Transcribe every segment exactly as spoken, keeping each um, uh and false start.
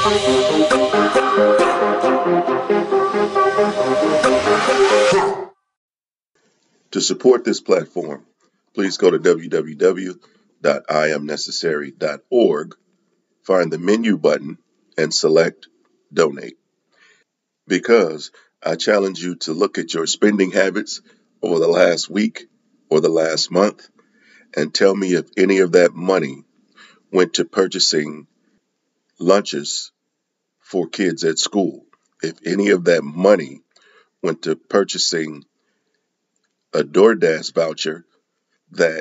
To support this platform, please go to w w w dot i am necessary dot org, find the menu button, and select Donate. Because I challenge you to look at your spending habits over the last week or the last month and tell me if any of that money went to purchasing lunches for kids at school, if any of that money went to purchasing a DoorDash voucher that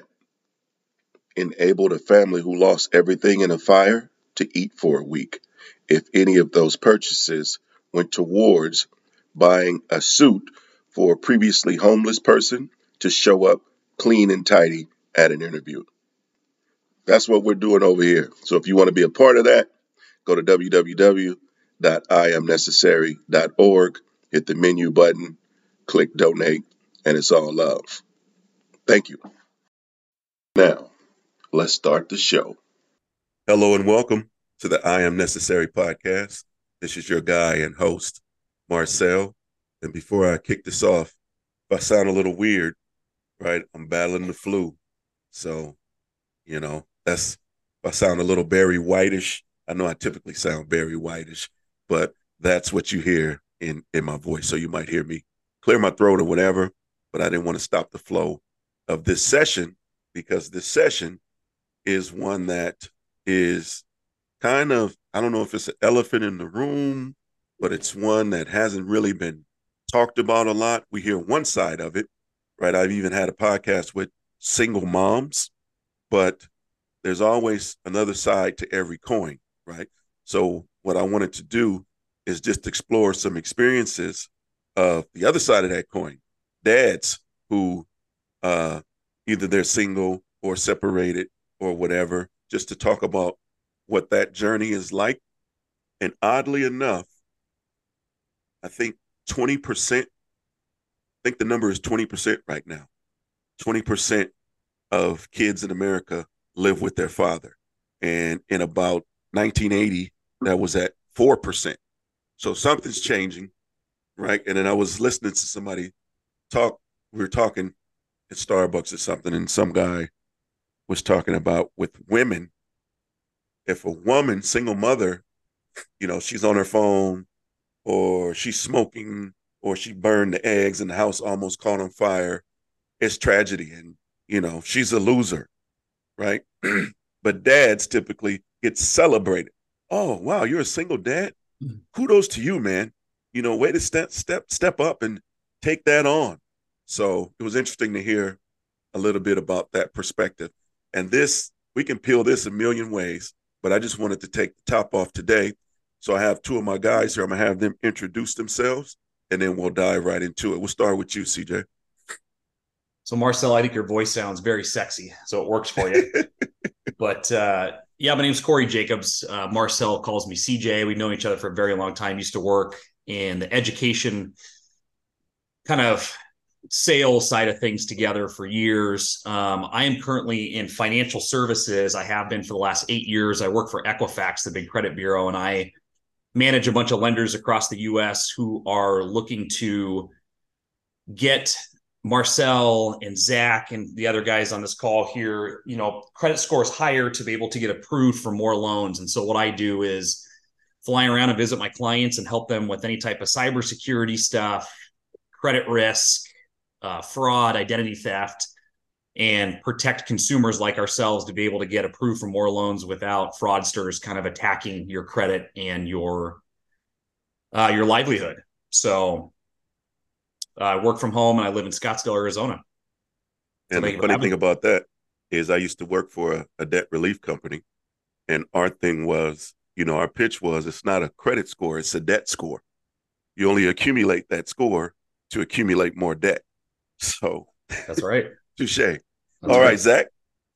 enabled a family who lost everything in a fire to eat for a week, if any of those purchases went towards buying a suit for a previously homeless person to show up clean and tidy at an interview. That's what we're doing over here. So if you want to be a part of that, go to w w w dot i am necessary dot org, hit the menu button, click Donate, and it's all love. Thank you. Now, let's start the show. Hello and welcome to the I Am Necessary podcast. This is your guy and host, Marcel. And before I kick this off, if I sound a little weird, right, I'm battling the flu. So, you know, that's, if I sound a little Barry Whitish, I know I typically sound Barry Whitish, but that's what you hear in, in my voice. So you might hear me clear my throat or whatever, but I didn't want to stop the flow of this session because this session is one that is kind of, I don't know if it's an elephant in the room, but it's one that hasn't really been talked about a lot. We hear one side of it, right? I've even had a podcast with single moms, but there's always another side to every coin, right? So what I wanted to do is just explore some experiences of the other side of that coin, dads who uh, either they're single or separated or whatever, just to talk about what that journey is like. And oddly enough, I think twenty percent, I think the number is twenty percent right now. twenty percent of kids in America live with their father. And in about nineteen eighty, that was at four percent. So something's changing, right? And then I was listening to somebody talk, we were talking at Starbucks or something, and some guy was talking about with women, if a woman, single mother, you know, she's on her phone or she's smoking or she burned the eggs and the house almost caught on fire, it's tragedy. And, you know, she's a loser, right? But dads typically get celebrated. Oh, wow, you're a single dad? Kudos to you, man. You know, way to step, step, step up and take that on. So it was interesting to hear a little bit about that perspective. And this, we can peel this a million ways, but I just wanted to take the top off today. So I have two of my guys here. I'm going to have them introduce themselves, and then we'll dive right into it. We'll start with you, C J. So, Marcel, I think your voice sounds very sexy, so it works for you. But, uh, yeah, my name's Corey Jacobs. Uh, Marcel calls me C J. We've known each other for a very long time. Used to work in the education kind of sales side of things together for years. Um, I am currently in financial services. I have been for the last eight years. I work for Equifax, the big credit bureau, and I manage a bunch of lenders across the U S who are looking to get Marcel and Zach and the other guys on this call here, you know, credit scores higher to be able to get approved for more loans. And so what I do is fly around and visit my clients and help them with any type of cybersecurity stuff, credit risk, uh, fraud, identity theft, and protect consumers like ourselves to be able to get approved for more loans without fraudsters kind of attacking your credit and your uh, your livelihood. So uh, I work from home and I live in Scottsdale, Arizona. And the funny thing about that is I used to work for a, a debt relief company, and our thing was, you know, our pitch was it's not a credit score, it's a debt score. You only accumulate that score to accumulate more debt. So that's right. Touche. All right, Zach.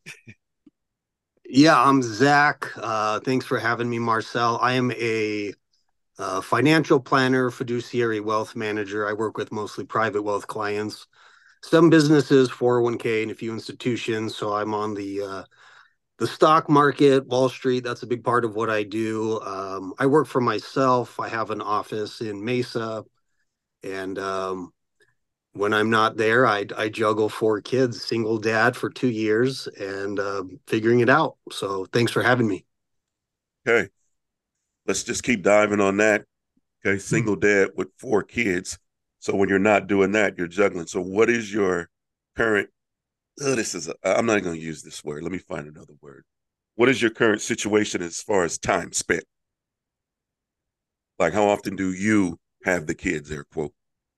Yeah, I'm Zach. Uh, thanks for having me, Marcel. I am a uh, financial planner, fiduciary wealth manager. I work with mostly private wealth clients, some businesses, four oh one k, and a few institutions. So I'm on the uh, the stock market, Wall Street, that's a big part of what I do. Um, I work for myself. I have an office in Mesa, and um, when I'm not there, I, I juggle four kids, single dad for two years, and uh, figuring it out. So thanks for having me. Okay, let's just keep diving on that. Okay, single dad with four kids. So when you're not doing that, you're juggling. So what is your current? Oh, this is. A, I'm not going to use this word. Let me find another word. What is your current situation as far as time spent? Like, how often do you have the kids? Air quote.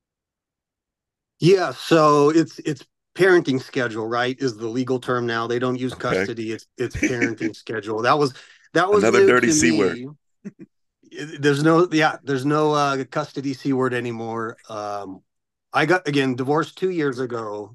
Yeah, so it's it's parenting schedule, right? Is the legal term now. They don't use Okay. custody. It's it's parenting schedule. That was that was Another new dirty to C me. word. There's no yeah, there's no uh, custody C word anymore. Um, I got again divorced two years ago,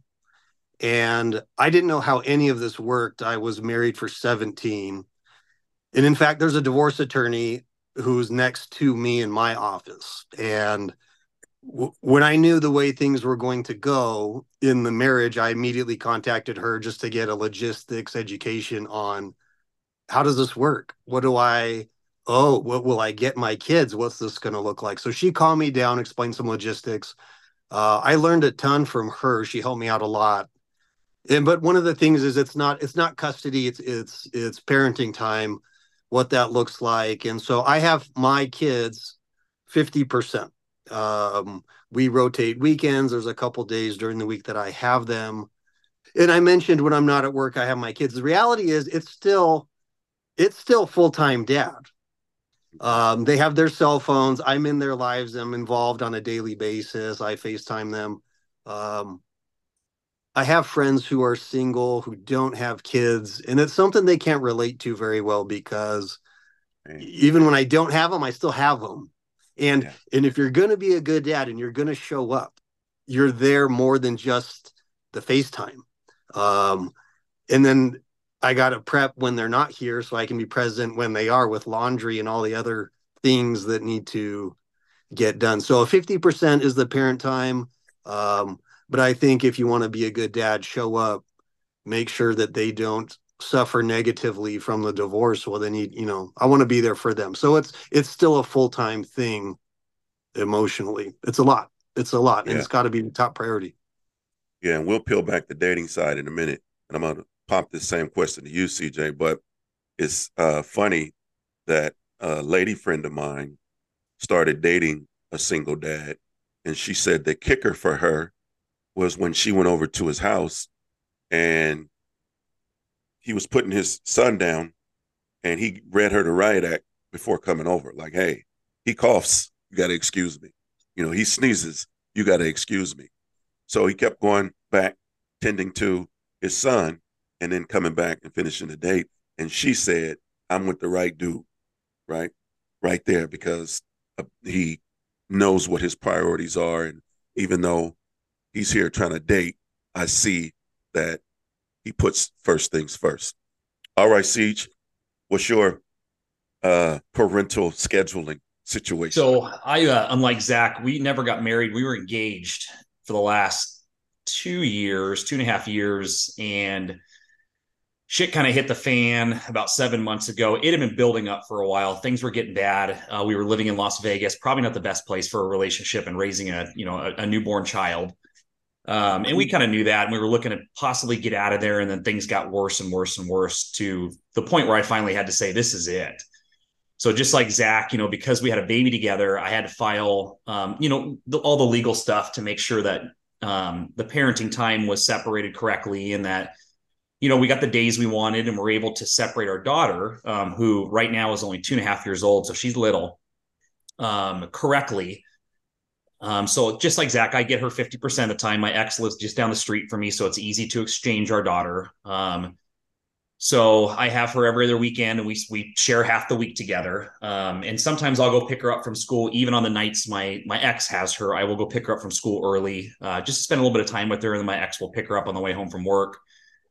and I didn't know how any of this worked. I was married for seventeen, and in fact, there's a divorce attorney who's next to me in my office, and when I knew the way things were going to go in the marriage, I immediately contacted her just to get a logistics education on how does this work? What do I, oh, what will I get my kids? What's this going to look like? So she calmed me down, explained some logistics. Uh, I learned a ton from her. She helped me out a lot. And but one of the things is it's not it's not custody. It's it's it's parenting time, what that looks like. And so I have my kids fifty percent. Um, we rotate weekends. There's a couple days during the week that I have them. And I mentioned when I'm not at work, I have my kids. The reality is it's still it's still full-time dad. Um, they have their cell phones. I'm in their lives. I'm involved on a daily basis. I FaceTime them. Um, I have friends who are single who don't have kids, and it's something they can't relate to very well because Man. even when I don't have them, I still have them. And Yeah. and if you're going to be a good dad and you're going to show up, you're there more than just the FaceTime. Um, and then I got to prep when they're not here so I can be present when they are with laundry and all the other things that need to get done. So fifty percent is the parent time. Um, but I think if you want to be a good dad, show up, make sure that they don't suffer negatively from the divorce. Well, they need, you know, I want to be there for them. So it's it's still a full-time thing emotionally. It's a lot. It's a lot. And Yeah. it's got to be the top priority. Yeah, and we'll peel back the dating side in a minute. And I'm going to pop this same question to you, C J. But it's uh, funny that a lady friend of mine started dating a single dad. And she said the kicker for her was when she went over to his house and he was putting his son down and he read her the riot act before coming over. Like, hey, he coughs, you got to excuse me. You know, he sneezes, you got to excuse me. So he kept going back, tending to his son, and then coming back and finishing the date. And she said, I'm with the right dude, right? Right there, because uh, he knows what his priorities are. And even though he's here trying to date, I see that he puts first things first. All right, Siege, what's your uh, parental scheduling situation? So I, uh, unlike Zach, we never got married. We were engaged for the last two years, two and a half years. And shit kind of hit the fan about seven months ago. It had been building up for a while. Things were getting bad. Uh, we were living in Las Vegas, probably not the best place for a relationship and raising a, you know, a, a newborn child. Um, and we kind of knew that, and we were looking to possibly get out of there. And then things got worse and worse and worse to the point where I finally had to say, this is it. So just like Zach, you know, because we had a baby together, I had to file, um, you know, the, all the legal stuff to make sure that um, the parenting time was separated correctly and that, you know, we got the days we wanted and we're able to separate our daughter, um, who right now is only two and a half years old. So she's little, um, correctly. Um, so just like Zach, I get her fifty percent of the time. My ex lives just down the street from me. So it's easy to exchange our daughter. Um, so I have her every other weekend and we, we share half the week together. Um, and sometimes I'll go pick her up from school, even on the nights my, my ex has her, I will go pick her up from school early, uh, just to spend a little bit of time with her. And then my ex will pick her up on the way home from work.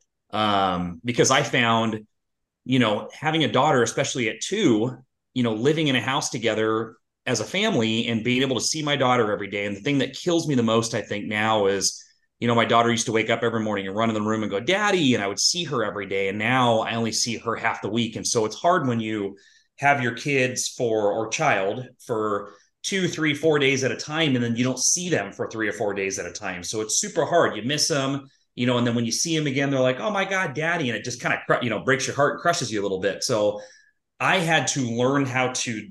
Um, because I found, you know, having a daughter, especially at two, you know, living in a house together as a family and being able to see my daughter every day. And the thing that kills me the most, I think now is you know, my daughter used to wake up every morning and run in the room and go, Daddy. And I would see her every day. And now I only see her half the week. And so it's hard when you have your kids for, or child for two, three, four days at a time, and then you don't see them for three or four days at a time. So it's super hard. You miss them, you know, and then when you see them again, they're like, oh my God, Daddy. And it just kind of, you know, breaks your heart and crushes you a little bit. So I had to learn how to,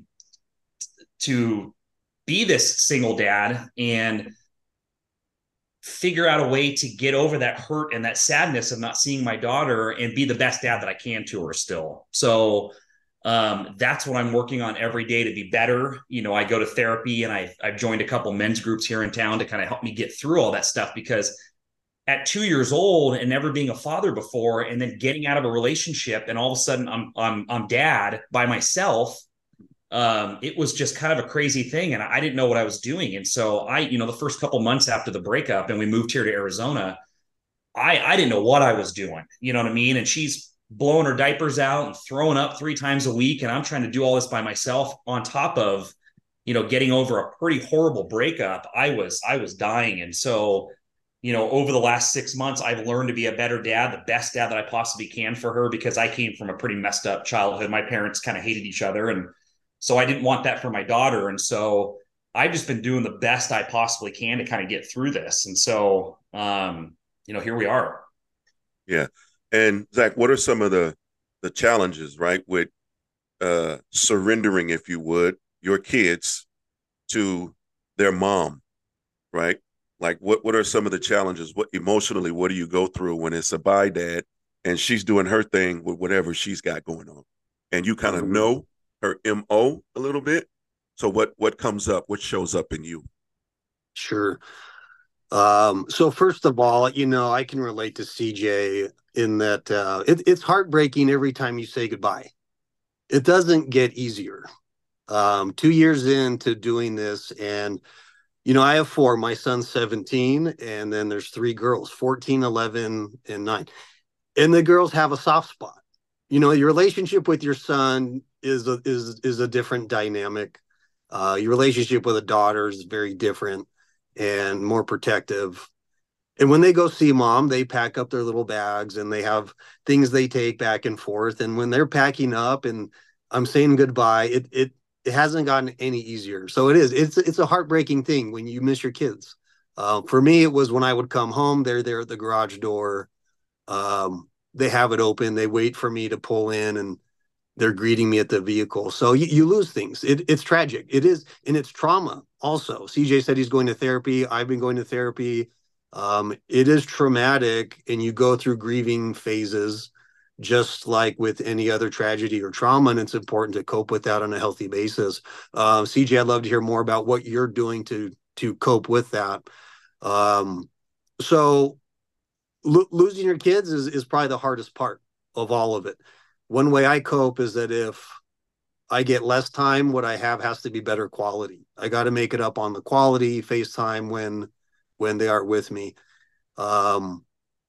to be this single dad and figure out a way to get over that hurt and that sadness of not seeing my daughter and be the best dad that I can to her still. So um, that's what I'm working on every day to be better. You know, I go to therapy, and I, I've joined a couple men's groups here in town to kind of help me get through all that stuff, because at two years old and never being a father before, and then getting out of a relationship, and all of a sudden I'm, I'm, I'm dad by myself. Um, it was just kind of a crazy thing, and I didn't know what I was doing. And so I, you know, the first couple months after the breakup and we moved here to Arizona, I, I didn't know what I was doing. You know what I mean? And she's blowing her diapers out and throwing up three times a week. And I'm trying to do all this by myself on top of, you know, getting over a pretty horrible breakup. I was, I was dying. And so, you know, over the last six months, I've learned to be a better dad, the best dad that I possibly can for her, because I came from a pretty messed up childhood. My parents kind of hated each other. And so I didn't want that for my daughter. And so I've just been doing the best I possibly can to kind of get through this. And so, um, you know, here we are. Yeah. And Zach, what are some of the the challenges, right, with uh, surrendering, if you would, your kids to their mom, right? Like, what what are some of the challenges? What emotionally, what do you go through when it's a bi dad and she's doing her thing with whatever she's got going on, and you kind of Mhm. know her M O a little bit? So what what comes up? What shows up in you? Sure. Um, so first of all, you know, I can relate to C J in that uh, it, it's heartbreaking every time you say goodbye. It doesn't get easier. Um, two years into doing this, and you know, I have four. My son's seventeen, and then there's three girls, fourteen, eleven, and nine. And the girls have a soft spot. You know, your relationship with your son is a, is is a different dynamic. Uh, your relationship with a daughter is very different and more protective. And when they go see mom, they pack up their little bags and they have things they take back and forth. And when they're packing up and I'm saying goodbye, it it it hasn't gotten any easier. So it is. It's it's a heartbreaking thing when you miss your kids. Uh, for me, it was when I would come home. They're there at the garage door. Um, they have it open. They wait for me to pull in, and they're greeting me at the vehicle. So you, you lose things. It, it's tragic. It is, and it's trauma also. C J said he's going to therapy. I've been going to therapy. Um, it is traumatic, and you go through grieving phases just like with any other tragedy or trauma, and it's important to cope with that on a healthy basis. Uh, C J, I'd love to hear more about what you're doing to to cope with that. Um, so lo- losing your kids is, is probably the hardest part of all of it. One way I cope is that if I get less time, what I have has to be better quality. I got to make it up on the quality FaceTime when when they are with me. Um,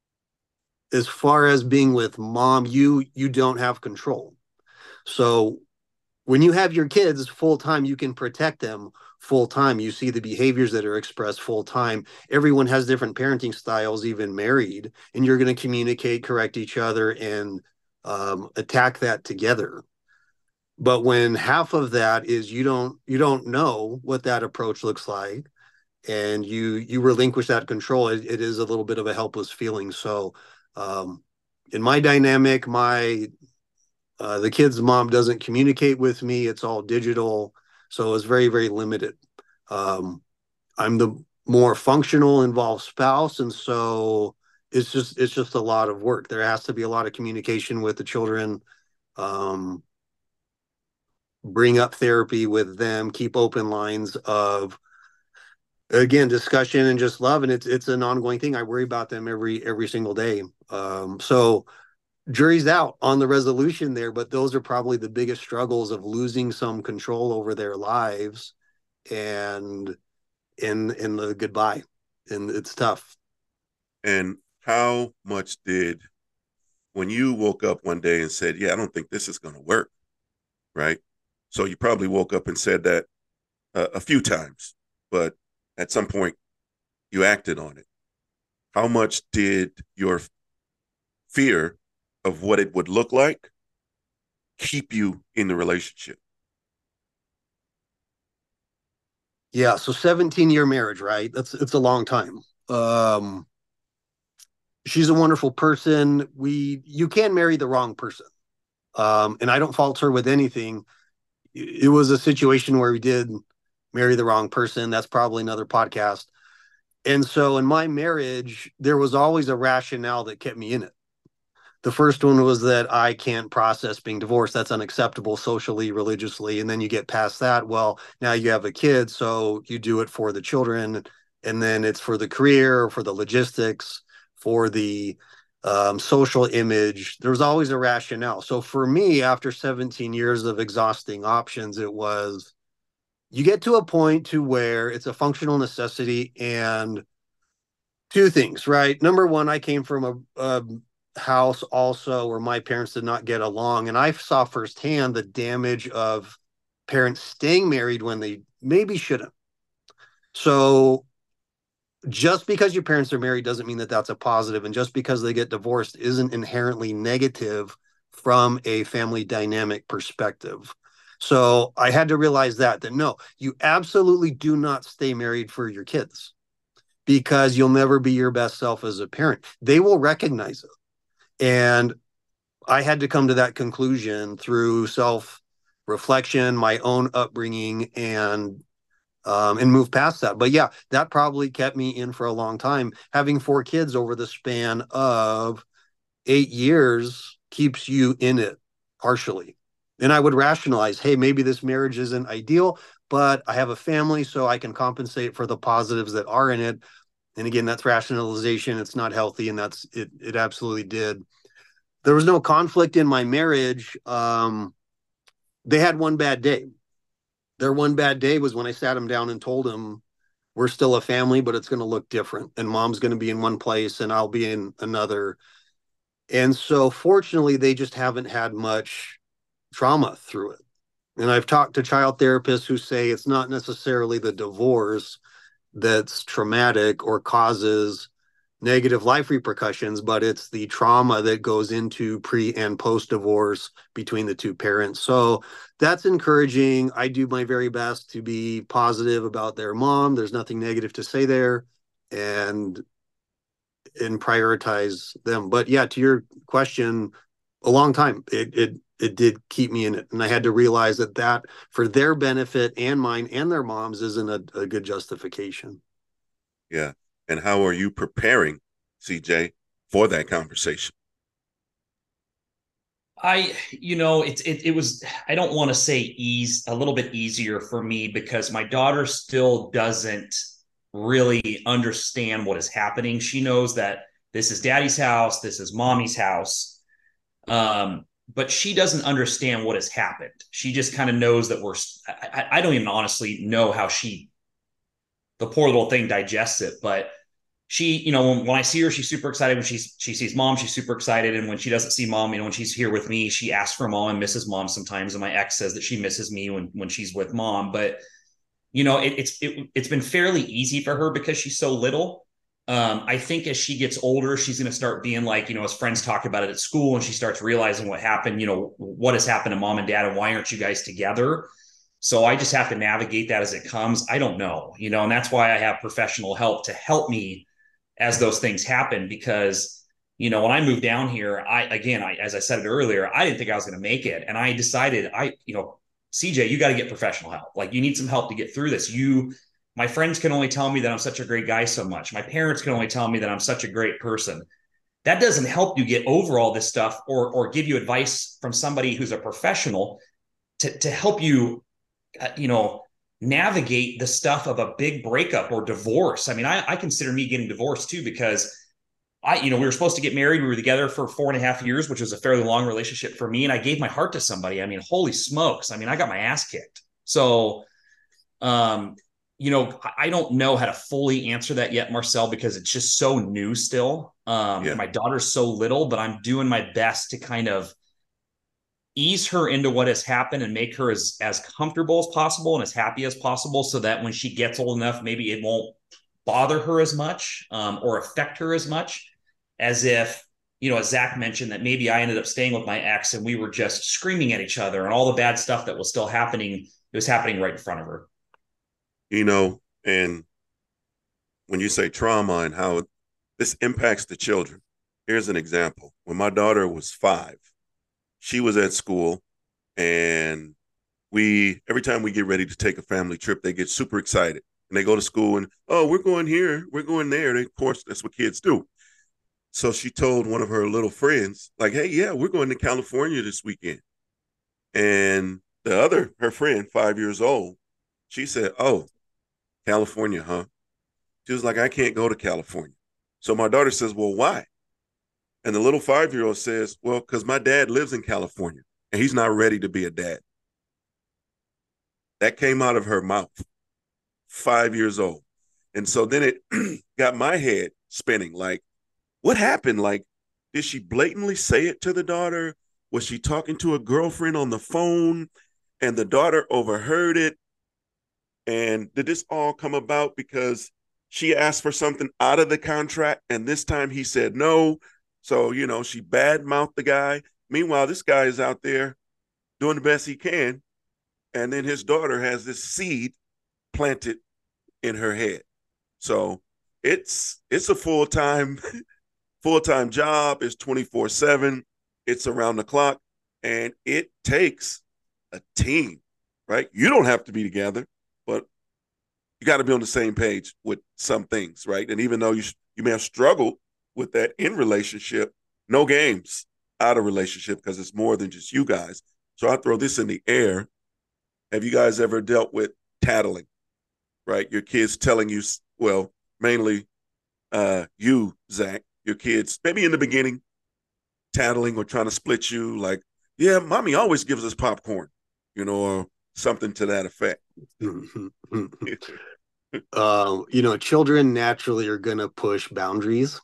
as far as being with mom, you you don't have control. So when you have your kids full time, you can protect them full time. You see the behaviors that are expressed full time. Everyone has different parenting styles, even married, and you're going to communicate, correct each other, and um, attack that together. But when half of that is you don't you don't know what that approach looks like, and you you relinquish that control, it, it is a little bit of a helpless feeling. So um, in my dynamic, my uh, the kid's mom doesn't communicate with me. It's all digital. So it's very, very limited. Um, I'm the more functional, involved spouse. And so it's just, it's just a lot of work. There has to be a lot of communication with the children, um, bring up therapy with them, keep open lines of, again, discussion and just love. And it's, it's an ongoing thing. I worry about them every, every single day. Um, so jury's out on the resolution there, but those are probably the biggest struggles of losing some control over their lives and in in the goodbye. And it's tough. And how much did, when you woke up one day and said, yeah, I don't think this is going to work, right? So you probably woke up and said that uh, a few times, but at some point you acted on it. how much did your fear of what it would look like keep you in the relationship? Yeah, so seventeen year marriage, right? That's it's a long time. Um she's a wonderful person. We you can marry the wrong person. Um and I don't fault her with anything. It was a situation where we did marry the wrong person. That's probably another podcast. And so in my marriage, there was always a rationale that kept me in it. The first one was that I can't process being divorced. That's unacceptable socially, religiously. And then you get past that. Well, now you have a kid, so you do it for the children. And then it's for the career, for the logistics, for the um, social image. There was always a rationale. So for me, after seventeen years of exhausting options, it was you get to a point to where it's a functional necessity. And two things, right? Number one, I came from a, a house also where my parents did not get along, and I saw firsthand the damage of parents staying married when they maybe shouldn't. So just because your parents are married doesn't mean that that's a positive, and just because they get divorced isn't inherently negative from a family dynamic perspective. So I had to realize that that no, you absolutely do not stay married for your kids, because you'll never be your best self as a parent. They will recognize it. And I had to come to that conclusion through self reflection, my own upbringing, and um, and move past that. But yeah, that probably kept me in for a long time. Having four kids over the span of eight years keeps you in it partially. And I would rationalize, hey, maybe this marriage isn't ideal, but I have a family, so I can compensate for the positives that are in it. And again, that's rationalization. It's not healthy, and that's it. It absolutely did. There was no conflict in my marriage. Um, they had one bad day. Their one bad day was when I sat them down and told them, we're still a family, but it's going to look different. And mom's going to be in one place and I'll be in another. And so fortunately, they just haven't had much trauma through it. And I've talked to child therapists who say it's not necessarily the divorce that's traumatic or causes negative life repercussions, but it's the trauma that goes into pre and post divorce between the two parents. So that's encouraging. I do my very best to be positive about their mom. There's nothing negative to say there, and and prioritize them. But yeah, to your question, a long time it it it did keep me in it, and I had to realize that that for their benefit and mine and their moms isn't a, a good justification. Yeah. And how are you preparing, C J, for that conversation? I, you know, it's it, it was, I don't want to say ease, a little bit easier for me because my daughter still doesn't really understand what is happening. She knows that this is daddy's house, this is mommy's house. Um, but she doesn't understand what has happened. She just kind of knows that we're, I, I don't even honestly know how she, the poor little thing digests it, but she, you know, when, when I see her, she's super excited. When she's, she sees mom, she's super excited. And when she doesn't see mom, you know, when she's here with me, she asks for mom and misses mom sometimes. And my ex says that she misses me when, when she's with mom. But, you know, it, it's, it, it's been fairly easy for her because she's so little. Um, I think as she gets older, she's going to start being like, you know, as friends talk about it at school and she starts realizing what happened, you know, what has happened to mom and dad and why aren't you guys together? So I just have to navigate that as it comes. I don't know, you know, and that's why I have professional help to help me as those things happen, because, you know, when I moved down here, I, again, I, as I said it earlier, I didn't think I was going to make it. And I decided I, you know, C J, you got to get professional help. Like you need some help to get through this. You, my friends can only tell me that I'm such a great guy so much. My parents can only tell me that I'm such a great person. That doesn't help you get over all this stuff or, or give you advice from somebody who's a professional to, to help you, uh, you know, navigate the stuff of a big breakup or divorce. I mean, I, I consider me getting divorced too, because I, you know, we were supposed to get married. We were together for four and a half years, which was a fairly long relationship for me. And I gave my heart to somebody. I mean, holy smokes. I mean, I got my ass kicked. So, um, you know, I don't know how to fully answer that yet, Marcel, because it's just so new still. Um, Yeah. my daughter's so little, but I'm doing my best to kind of ease her into what has happened and make her as, as comfortable as possible and as happy as possible so that when she gets old enough, maybe it won't bother her as much um, or affect her as much as if, you know, as Zach mentioned, that maybe I ended up staying with my ex and we were just screaming at each other and all the bad stuff that was still happening, it was happening right in front of her. You know, and when you say trauma and how this impacts the children, here's an example. When my daughter was five, she was at school, and we, every time we get ready to take a family trip, they get super excited. And they go to school and, oh, we're going here, we're going there. They, of course, that's what kids do. So she told one of her little friends, like, hey, yeah, we're going to California this weekend. And the other, her friend, five years old, she said, oh, California, huh? She was like, I can't go to California. So my daughter says, well, why? And the little five-year-old says, well, because my dad lives in California and he's not ready to be a dad. That came out of her mouth, five years old. And so then it got my head spinning, like, what happened? Like, did she blatantly say it to the daughter? Was she talking to a girlfriend on the phone and the daughter overheard it? And did this all come about because she asked for something out of the contract and this time he said no? So, you know, she badmouthed the guy. Meanwhile, this guy is out there doing the best he can. And then his daughter has this seed planted in her head. So it's it's a full-time full-time job. It's twenty-four seven. It's around the clock. And it takes a team, right? You don't have to be together, but you got to be on the same page with some things, right? And even though you you may have struggled with that in relationship, no games out of relationship because it's more than just you guys. So I throw this in the air. Have you guys ever dealt with tattling, right? Your kids telling you, well, mainly uh, you, Zach, your kids, maybe in the beginning, tattling or trying to split you, like, yeah, mommy always gives us popcorn, you know, or something to that effect. um, you know, children naturally are going to push boundaries.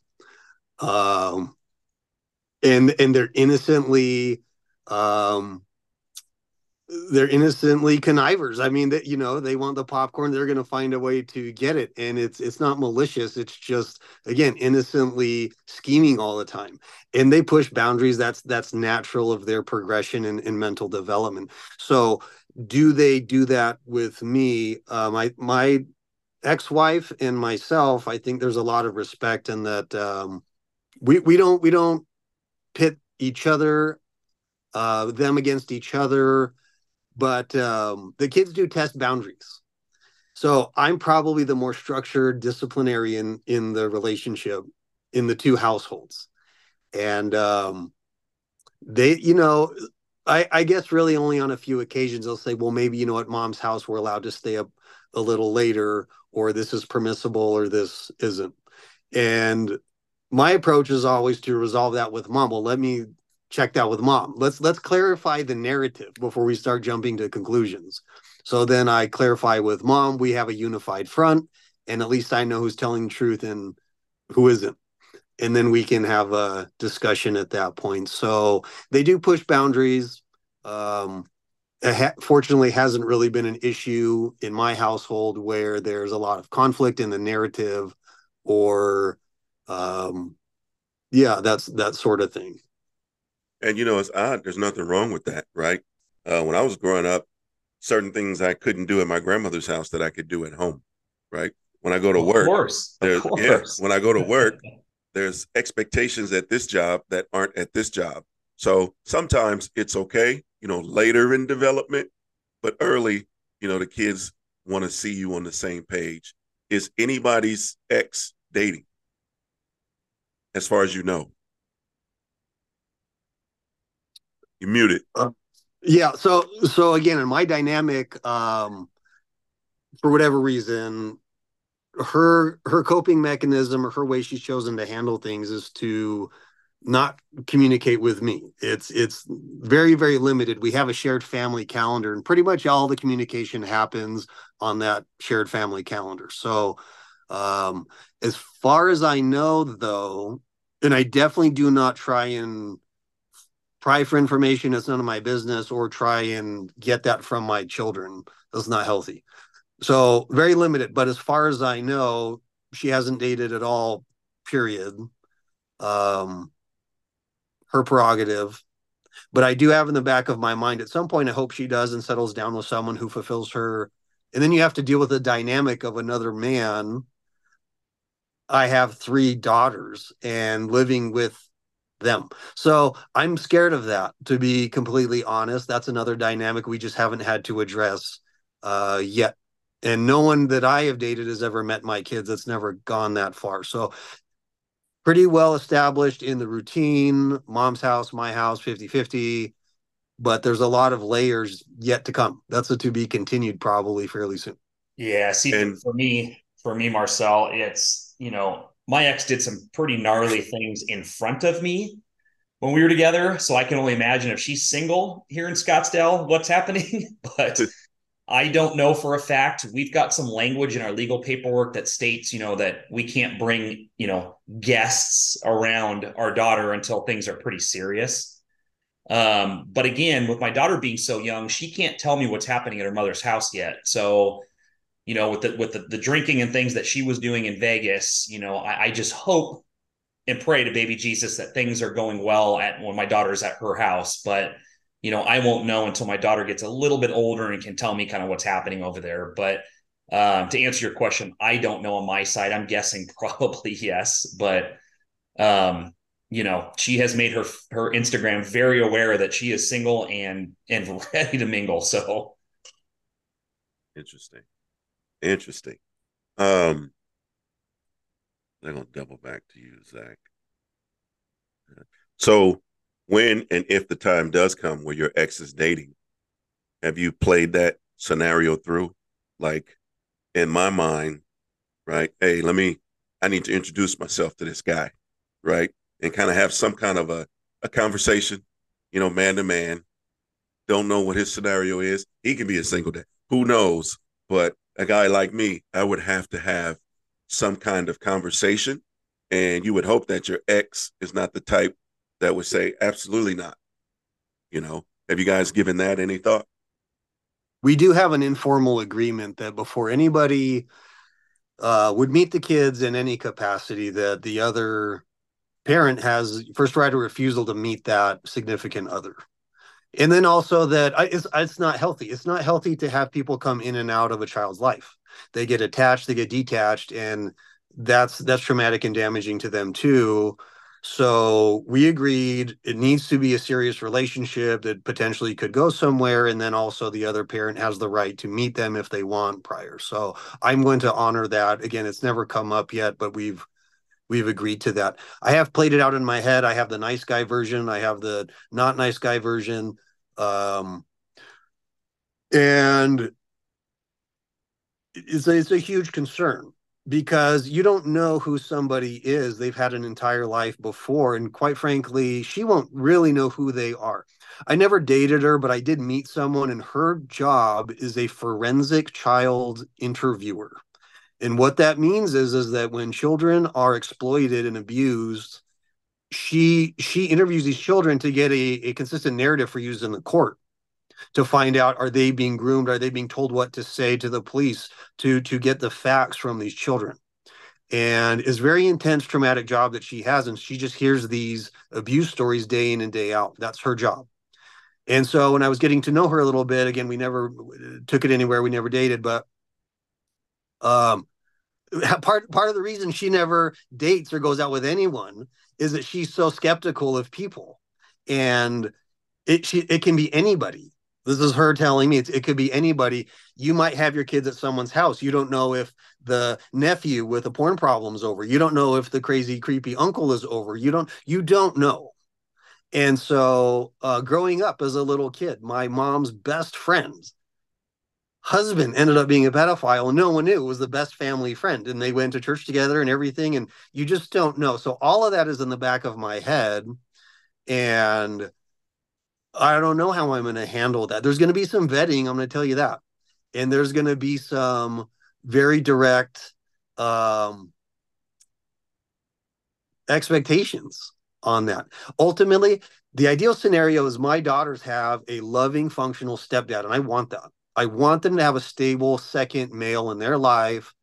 Um, and and they're innocently um they're innocently connivers. I mean, that, you know, they want the popcorn, they're going to find a way to get it, and it's it's not malicious. It's just, again, innocently scheming all the time, and they push boundaries. That's that's natural of their progression in, in mental development. So, do they do that with me? Uh, my my ex-wife and myself, I think there's a lot of respect in that. Um, we we don't we don't pit each other, uh, them against each other. But um, the kids do test boundaries. So I'm probably the more structured disciplinarian in the relationship in the two households. And um, they, you know, I, I guess really only on a few occasions they'll say, well, maybe, you know, at mom's house, we're allowed to stay up a little later, or this is permissible, or this isn't. And my approach is always to resolve that with mom. Well, let me check that with mom. Let's let's clarify the narrative before we start jumping to conclusions. So then I clarify with mom, we have a unified front, and at least I know who's telling the truth and who isn't. And then we can have a discussion at that point. So they do push boundaries. Um, it ha- fortunately hasn't really been an issue in my household where there's a lot of conflict in the narrative, or um, yeah, that's that sort of thing. And, you know, it's odd. There's nothing wrong with that, right? Uh, when I was growing up, certain things I couldn't do at my grandmother's house that I could do at home, right? When I go to Of work, course, of there's, course. yeah, when I go to work, there's expectations at this job that aren't at this job. So sometimes it's okay, you know, later in development, but early, you know, the kids want to see you on the same page. Is anybody's ex dating, as far as you know? You muted. Uh, yeah. So, so again, in my dynamic, um, for whatever reason, her her coping mechanism or her way she's chosen to handle things is to not communicate with me. It's it's very, very limited. We have a shared family calendar, and pretty much all the communication happens on that shared family calendar. So, um, as far as I know, though, and I definitely do not try and pry for information that's none of my business, or try and get that from my children. That's not healthy. So very limited. But as far as I know, she hasn't dated at all, period. Um, her prerogative. But I do have in the back of my mind, at some point, I hope she does and settles down with someone who fulfills her. And then you have to deal with the dynamic of another man. I have three daughters and living with them. So I'm scared of that, to be completely honest. That's another dynamic we just haven't had to address uh, yet. And no one that I have dated has ever met my kids. It's never gone that far. So pretty well established in the routine, mom's house, my house, fifty fifty. But there's a lot of layers yet to come. That's a to be continued probably fairly soon. Yeah. See, And for me, for me, Marcel, it's, you know, my ex did some pretty gnarly things in front of me when we were together. So I can only imagine if she's single here in Scottsdale, what's happening. But I don't know for a fact. We've got some language in our legal paperwork that states, you know, that we can't bring, you know, guests around our daughter until things are pretty serious. Um, but again, with my daughter being so young, she can't tell me what's happening at her mother's house yet. So, you know, with the with the, the drinking and things that she was doing in Vegas, you know, I, I just hope and pray to baby Jesus that things are going well at when my daughter's at her house. But you know, I won't know until my daughter gets a little bit older and can tell me kind of what's happening over there. But um, to answer your question, I don't know on my side. I'm guessing probably yes, but um, you know, she has made her her Instagram very aware that she is single and and ready to mingle. So interesting. Interesting. Um, I'm gonna double back to you, Zach. So, when and if the time does come where your ex is dating, have you played that scenario through? Like, in my mind, right? Hey, let me. I need to introduce myself to this guy, right? And kind of have some kind of a a conversation, you know, man to man. Don't know what his scenario is. He can be a single dad. Who knows? But a guy like me, I would have to have some kind of conversation. And you would hope that your ex is not the type that would say, absolutely not. You know, have you guys given that any thought? We do have an informal agreement that before anybody uh, would meet the kids in any capacity, that the other parent has first right of refusal to meet that significant other. And then also that I, it's, it's not healthy. It's not healthy to have people come in and out of a child's life. They get attached, they get detached, and that's that's traumatic and damaging to them too. So we agreed it needs to be a serious relationship that potentially could go somewhere. And then also the other parent has the right to meet them if they want prior. So I'm going to honor that. Again, it's never come up yet, but we've we've agreed to that. I have played it out in my head. I have the nice guy version. I have the not nice guy version. Um, and it's a, it's a huge concern because you don't know who somebody is. They've had an entire life before. And quite frankly, she won't really know who they are. I never dated her, but I did meet someone, and her job is a forensic child interviewer. And what that means is, is that when children are exploited and abused, she she interviews these children to get a, a consistent narrative for use in the court, to find out, are they being groomed? Are they being told what to say to the police, to to get the facts from these children? And it's a very intense, traumatic job that she has. And she just hears these abuse stories day in and day out. That's her job. And so when I was getting to know her a little bit, again, we never took it anywhere. We never dated, but um, part part of the reason she never dates or goes out with anyone is that she's so skeptical of people. And it she, it can be anybody. This is her telling me it's, it could be anybody. You might have your kids at someone's house. You don't know if the nephew with the porn problem's over. You don't know if the crazy, creepy uncle is over. You don't, you don't know. And so uh, growing up as a little kid, my mom's best friend's husband ended up being a pedophile, and no one knew. It was the best family friend. And they went to church together and everything. And you just don't know. So all of that is in the back of my head. And I don't know how I'm going to handle that. There's going to be some vetting. I'm going to tell you that. And there's going to be some very direct um, expectations on that. Ultimately, the ideal scenario is my daughters have a loving, functional stepdad. And I want that. I want them to have a stable second male in their life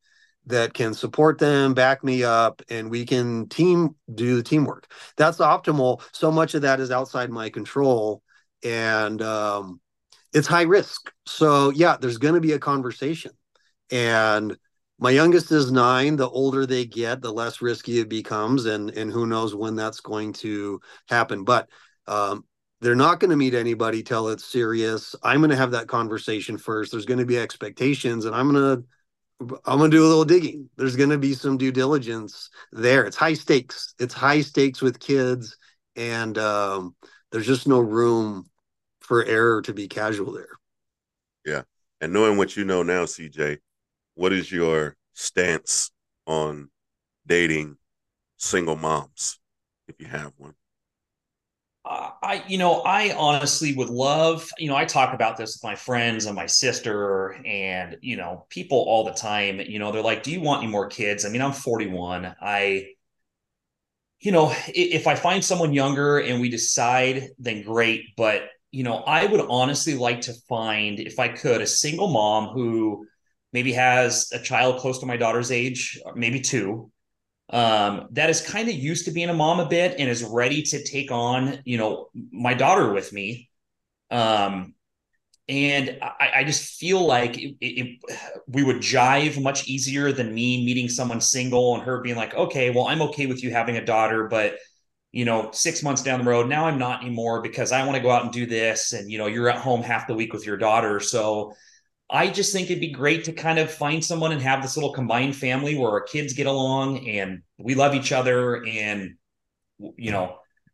that can support them, back me up, and we can team do the teamwork. That's optimal. So much of that is outside my control, and um, it's high risk. So yeah, there's going to be a conversation. And my youngest is nine. The older they get, the less risky it becomes, and and who knows when that's going to happen. But um, they're not going to meet anybody till it's serious. I'm going to have that conversation first. There's going to be expectations, and I'm going to I'm going to do a little digging. There's going to be some due diligence there. It's high stakes. It's high stakes with kids, and um, there's just no room for error to be casual there. Yeah. And knowing what you know now, C J, what is your stance on dating single moms, if you have one? Uh, I, you know, I honestly would love, you know, I talk about this with my friends and my sister and, you know, people all the time. You know, they're like, do you want any more kids? I mean, I'm forty-one. I, you know, if I find someone younger and we decide, then great. But, you know, I would honestly like to find, if I could, a single mom who maybe has a child close to my daughter's age, maybe two, um, that is kind of used to being a mom a bit and is ready to take on, you know, my daughter with me. Um, and I, I just feel like it, it, we would jive much easier than me meeting someone single and her being like, okay, well, I'm okay with you having a daughter, but you know, six months down the road, now I'm not anymore because I want to go out and do this. And, you know, you're at home half the week with your daughter. So I just think it'd be great to kind of find someone and have this little combined family where our kids get along and we love each other and, you know,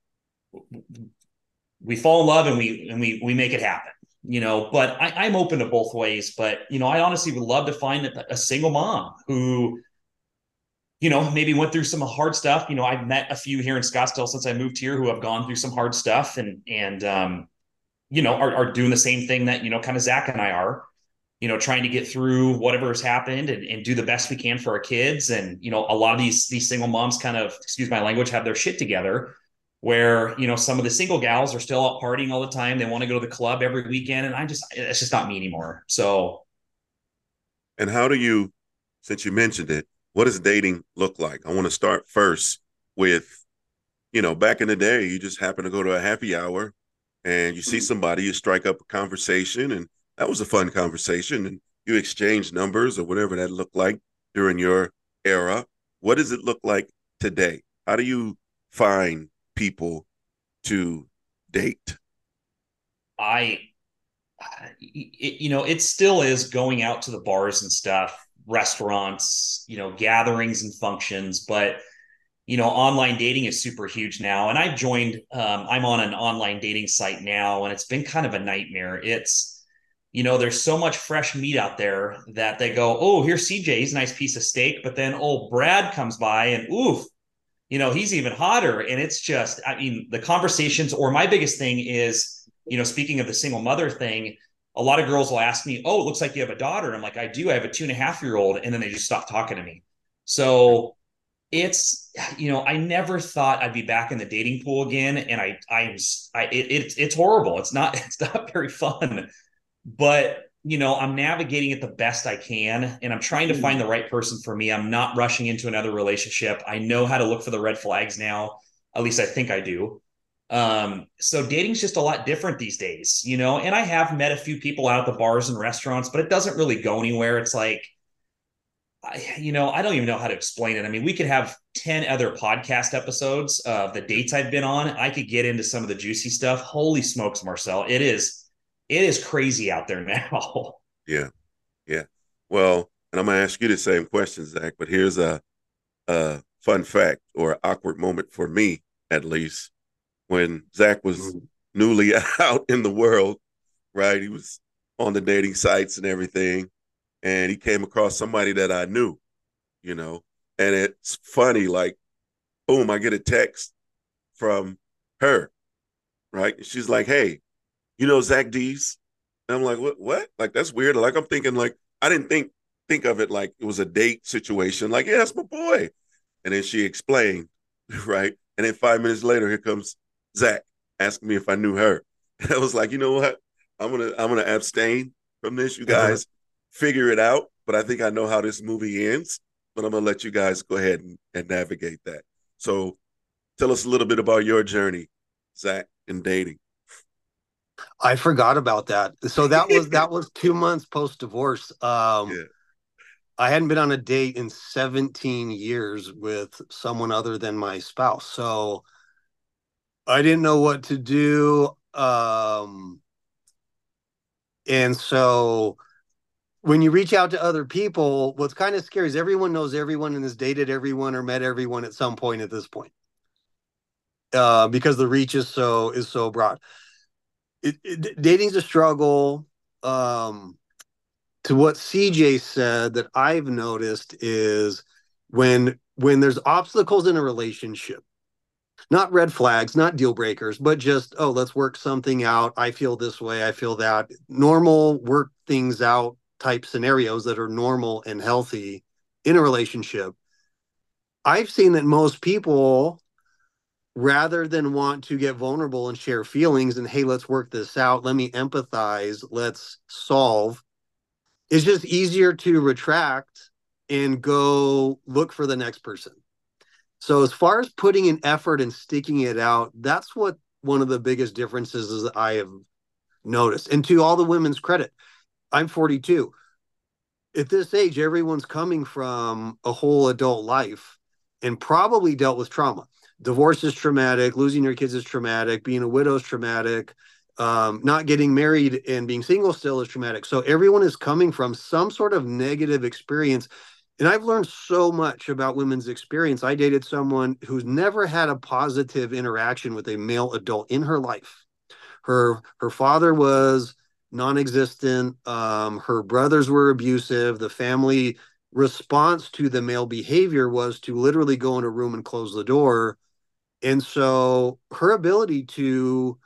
we fall in love and we, and we, we make it happen, you know, but I, I'm open to both ways, but, you know, I honestly would love to find a, a single mom who, you know, maybe went through some hard stuff. You know, I've met a few here in Scottsdale since I moved here who have gone through some hard stuff and, and, um, you know, are, are doing the same thing that, you know, kind of Zach and I are, you know, trying to get through whatever has happened and, and do the best we can for our kids. And, you know, a lot of these, these single moms kind of, excuse my language, have their shit together where, you know, some of the single gals are still out partying all the time. They want to go to the club every weekend. And I just, it's just not me anymore. So. And how do you, since you mentioned it, what does dating look like? I want to start first with, you know, back in the day, you just happen to go to a happy hour and you see somebody, you strike up a conversation, and that was a fun conversation, and you exchange numbers or whatever that looked like during your era. What does it look like today? How do you find people to date? I, it, you know, it still is going out to the bars and stuff, restaurants, you know, gatherings and functions, but you know, online dating is super huge now. And I've joined, um, I'm on an online dating site now, and it's been kind of a nightmare. It's, you know, there's so much fresh meat out there that they go, oh, here's C J, he's a nice piece of steak. But then, oh, Brad comes by and oof, you know, he's even hotter. And it's just, I mean, the conversations, or my biggest thing is, you know, speaking of the single mother thing, a lot of girls will ask me, oh, it looks like you have a daughter. I'm like, I do. I have a two and a half year old. And then they just stop talking to me. So, it's, you know, I never thought I'd be back in the dating pool again. And I, I'm, I, it, it, it's horrible. It's not, it's not very fun, but you know, I'm navigating it the best I can. And I'm trying to find the right person for me. I'm not rushing into another relationship. I know how to look for the red flags now. At least I think I do. Um, so dating's just a lot different these days, you know, and I have met a few people out at the bars and restaurants, but it doesn't really go anywhere. It's like, I, you know, I don't even know how to explain it. I mean, we could have ten other podcast episodes of the dates I've been on. I could get into some of the juicy stuff. Holy smokes, Marcel. It is, it is crazy out there now. Yeah. Yeah. Well, and I'm going to ask you the same question, Zach, but here's a, a fun fact or awkward moment for me, at least, when Zach was newly out in the world, right? He was on the dating sites and everything. And he came across somebody that I knew, you know, and it's funny, like, boom, I get a text from her, right? And she's like, hey, you know Zach Dees? And I'm like, what, what? Like, that's weird. Like, I'm thinking, like, I didn't think think of it like it was a date situation. Like, yeah, that's my boy. And then she explained, right? And then five minutes later, here comes Zach asking me if I knew her. And I was like, you know what? I'm gonna I'm gonna abstain from this. You guys figure it out. But I think I know how this movie ends. but I'm going to let you guys go ahead and, and navigate that. So tell us a little bit about your journey, Zach, in dating. I forgot about that. So that was that was two months post divorce. Um, Yeah. I hadn't been on a date in seventeen years with someone other than my spouse, so I didn't know what to do. Um, and so when you reach out to other people, what's kind of scary is everyone knows everyone and has dated everyone or met everyone at some point at this point, uh, because the reach is so is so broad. It, it, dating's a struggle. Um, to what C J said, that I've noticed is when when there's obstacles in a relationship, not red flags, not deal breakers, but just, oh, let's work something out. I feel this way, I feel that. Normal work things out type scenarios that are normal and healthy in a relationship. I've seen that most people, rather than want to get vulnerable and share feelings and, hey, let's work this out, let me empathize, let's solve, it's just easier to retract and go look for the next person. So as far as putting in effort and sticking it out, that's what one of the biggest differences is that I have noticed. And to all the women's credit, I'm forty-two. At this age, everyone's coming from a whole adult life and probably dealt with trauma. Divorce is traumatic. Losing your kids is traumatic. Being a widow is traumatic. Um, not getting married and being single still is traumatic. So everyone is coming from some sort of negative experience. And I've learned so much about women's experience. I dated someone who's never had a positive interaction with a male adult in her life. Her her father was non-existent. Um, her brothers were abusive. The family response to the male behavior was to literally go in a room and close the door. And so her ability to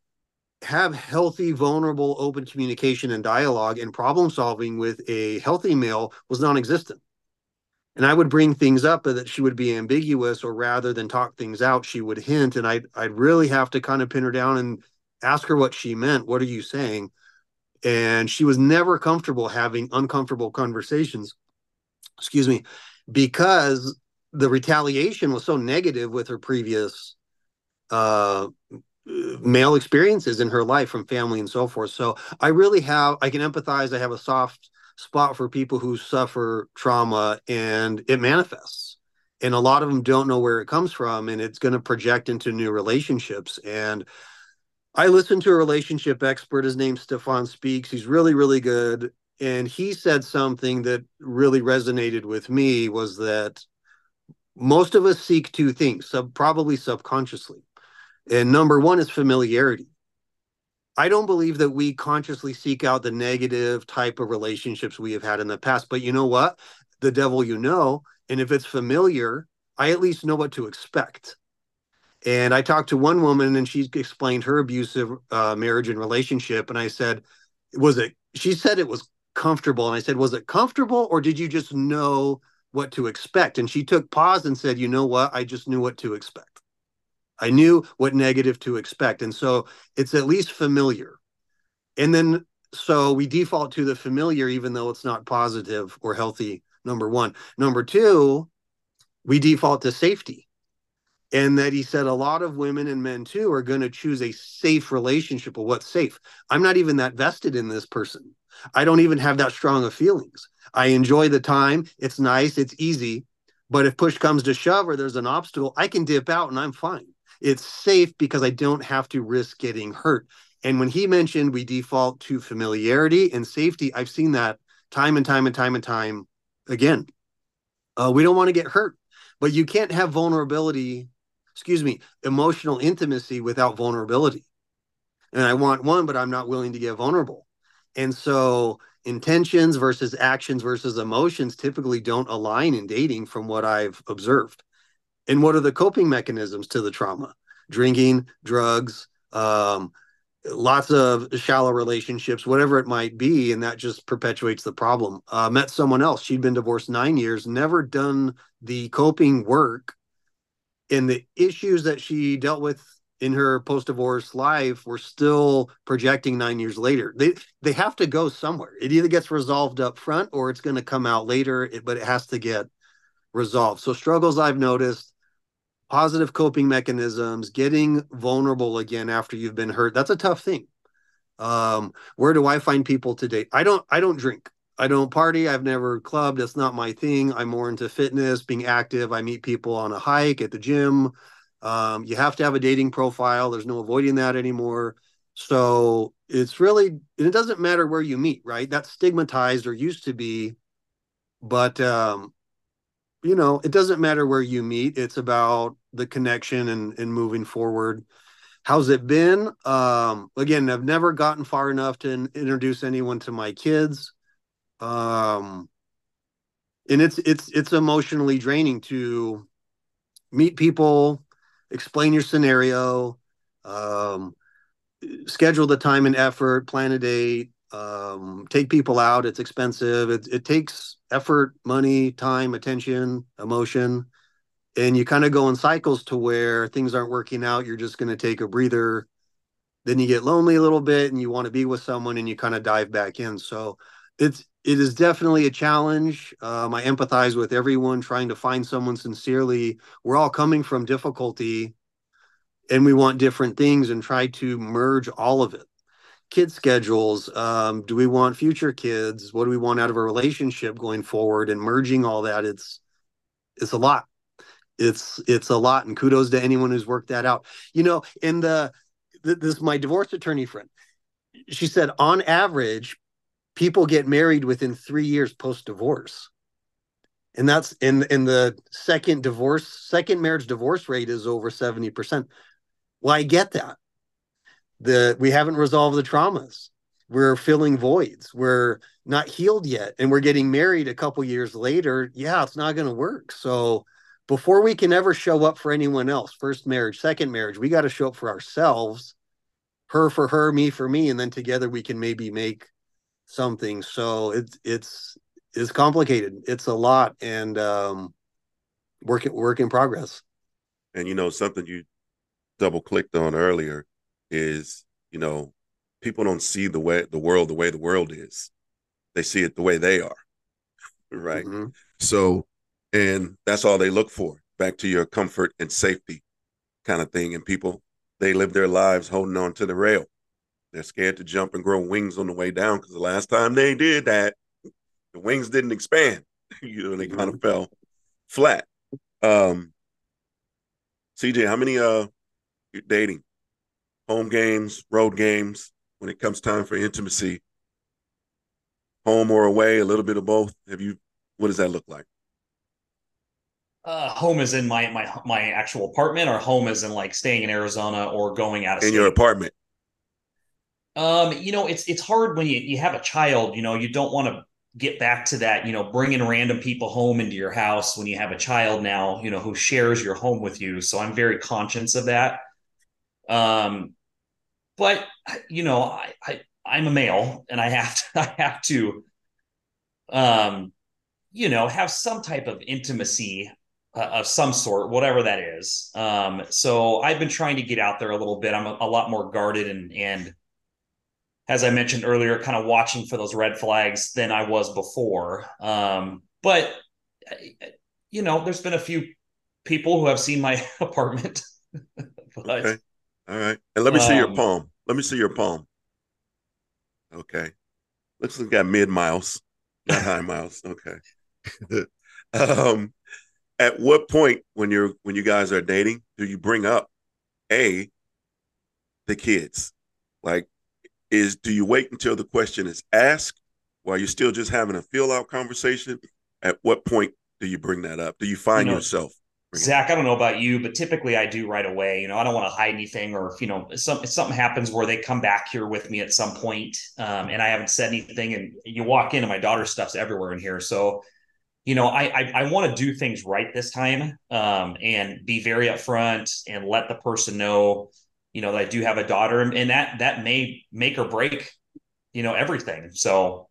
have healthy, vulnerable, open communication and dialogue and problem solving with a healthy male was non-existent. And I would bring things up that she would be ambiguous, or rather than talk things out, she would hint. And I'd, I'd really have to kind of pin her down and ask her what she meant. What are you saying? And she was never comfortable having uncomfortable conversations, excuse me, because the retaliation was so negative with her previous uh, male experiences in her life from family and so forth. So I really have, I can empathize. I have a soft spot for people who suffer trauma, and it manifests. And a lot of them don't know where it comes from, and it's going to project into new relationships. And I listened to a relationship expert. His name's Stefan Speaks. He's really, really good. And he said something that really resonated with me, was that most of us seek two things, sub, probably subconsciously. And number one is familiarity. I don't believe that we consciously seek out the negative type of relationships we have had in the past. But you know what? The devil you know. And if it's familiar, I at least know what to expect. And I talked to one woman, and she explained her abusive uh, marriage and relationship. And I said, was it, she said it was comfortable. And I said, was it comfortable, or did you just know what to expect? And she took pause and said, you know what? I just knew what to expect. I knew what negative to expect. And so it's at least familiar. And then, so we default to the familiar, even though it's not positive or healthy, number one. Number two, we default to safety. And that he said a lot of women and men too are going to choose a safe relationship. Well, what's safe? I'm not even that vested in this person. I don't even have that strong of feelings. I enjoy the time. It's nice. It's easy. But if push comes to shove or there's an obstacle, I can dip out and I'm fine. It's safe because I don't have to risk getting hurt. And when he mentioned we default to familiarity and safety, I've seen that time and time and time and time again. Uh, we don't want to get hurt, but you can't have vulnerability, excuse me, emotional intimacy without vulnerability. And I want one, but I'm not willing to get vulnerable. And so intentions versus actions versus emotions typically don't align in dating from what I've observed. And what are the coping mechanisms to the trauma? Drinking, drugs, um, lots of shallow relationships, whatever it might be. And that just perpetuates the problem. Uh, met someone else. She'd been divorced nine years, never done the coping work. And the issues that she dealt with in her post-divorce life were still projecting nine years later. They they have to go somewhere. It either gets resolved up front or it's going to come out later, but it has to get resolved. So struggles I've noticed, positive coping mechanisms, getting vulnerable again after you've been hurt. That's a tough thing. Um, where do I find people to date? I don't I don't drink. I don't party. I've never clubbed. That's not my thing. I'm more into fitness, being active. I meet people on a hike, at the gym. Um, you have to have a dating profile. There's no avoiding that anymore. So it's really, it doesn't matter where you meet, right? That's stigmatized or used to be, but um, you know, it doesn't matter where you meet. It's about the connection and, and moving forward. How's it been? Um, again, I've never gotten far enough to in- introduce anyone to my kids. Um, and it's it's it's emotionally draining to meet people, explain your scenario, um, schedule the time and effort, plan a date, um, take people out. It's expensive. It, it takes effort, money, time, attention, emotion, and you kind of go in cycles to where things aren't working out. You're just going to take a breather. Then you get lonely a little bit and you want to be with someone and you kind of dive back in. So it's it is definitely a challenge. Um, I empathize with everyone trying to find someone sincerely. We're all coming from difficulty and we want different things and try to merge all of it. Kid schedules. Um, do we want future kids? What do we want out of a relationship going forward? And merging all that, it's it's a lot. It's it's a lot. And kudos to anyone who's worked that out. You know, in the this my divorce attorney friend, she said on average, people get married within three years post divorce. And that's in in the second divorce, second marriage divorce rate is over seventy percent. Well, I get that. The we haven't resolved the traumas. We're filling voids. We're not healed yet. And we're getting married a couple years later. Yeah, it's not going to work. So before we can ever show up for anyone else, first marriage, second marriage, we got to show up for ourselves, her for her, me for me, and then together we can maybe make something. So it's it's it's complicated. It's a lot, and um, work work in progress. And you know, something you double clicked on earlier is, you know, people don't see the way the world the way the world is. They see it the way they are. Right. Mm-hmm. So, and that's all they look for. Back to your comfort and safety kind of thing. And people, they live their lives holding on to the rail. They're scared to jump and grow wings on the way down because the last time they did that, the wings didn't expand. You know, they kind of fell flat. Um, C J, how many uh you're dating? Home games, road games, when it comes time for intimacy, home or away, a little bit of both. Have you, what does that look like? Uh, home is in my my my actual apartment, or home is in like staying in Arizona or going out of In state? your apartment. Um, you know, it's it's hard when you you have a child. You know, you don't want to get back to that. You know, bringing random people home into your house when you have a child now. You know, who shares your home with you. So I'm very conscious of that. Um, but you know, I, I I'm a male, and I have to I have to um, you know, have some type of intimacy uh, of some sort, whatever that is. Um, so I've been trying to get out there a little bit. I'm a, a lot more guarded and and as I mentioned earlier, kind of watching for those red flags than I was before. Um, but you know, there's been a few people who have seen my apartment. But Okay. All right. And let me see your um, palm. Let me see your palm. Okay. Looks like you got mid miles, not high miles. Okay. um, at what point when you're when you guys are dating, do you bring up a the kids? Like, is do you wait until the question is asked while you're still just having a feel out conversation? At what point do you bring that up? Do you you find know, yourself bringing Zach, I don't know about you, but typically I do right away. You know, I don't want to hide anything, or if you know, if, some, if something happens where they come back here with me at some point, um, and I haven't said anything, and you walk in and my daughter's stuff's everywhere in here. So, you know, I I, I want to do things right this time, um, and be very upfront and let the person know, you know, that I do have a daughter, and that that may make or break, you know, everything. So,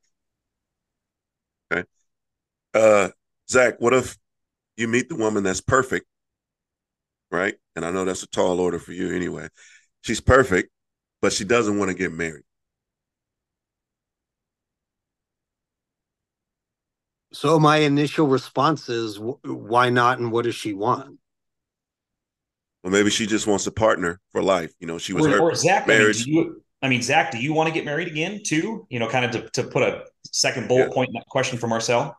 Okay. Uh, Zach, what if you meet the woman that's perfect, right? And I know that's a tall order for you anyway. She's perfect, but she doesn't want to get married. So my initial response is, why not? And what does she want? Well, maybe she just wants a partner for life. You know, she was Or, hurt or Zach, I mean, do marriage. you, I mean, Zach, do you want to get married again too? You know, kind of to, to put a second Yeah. bullet point in that question for Marcel.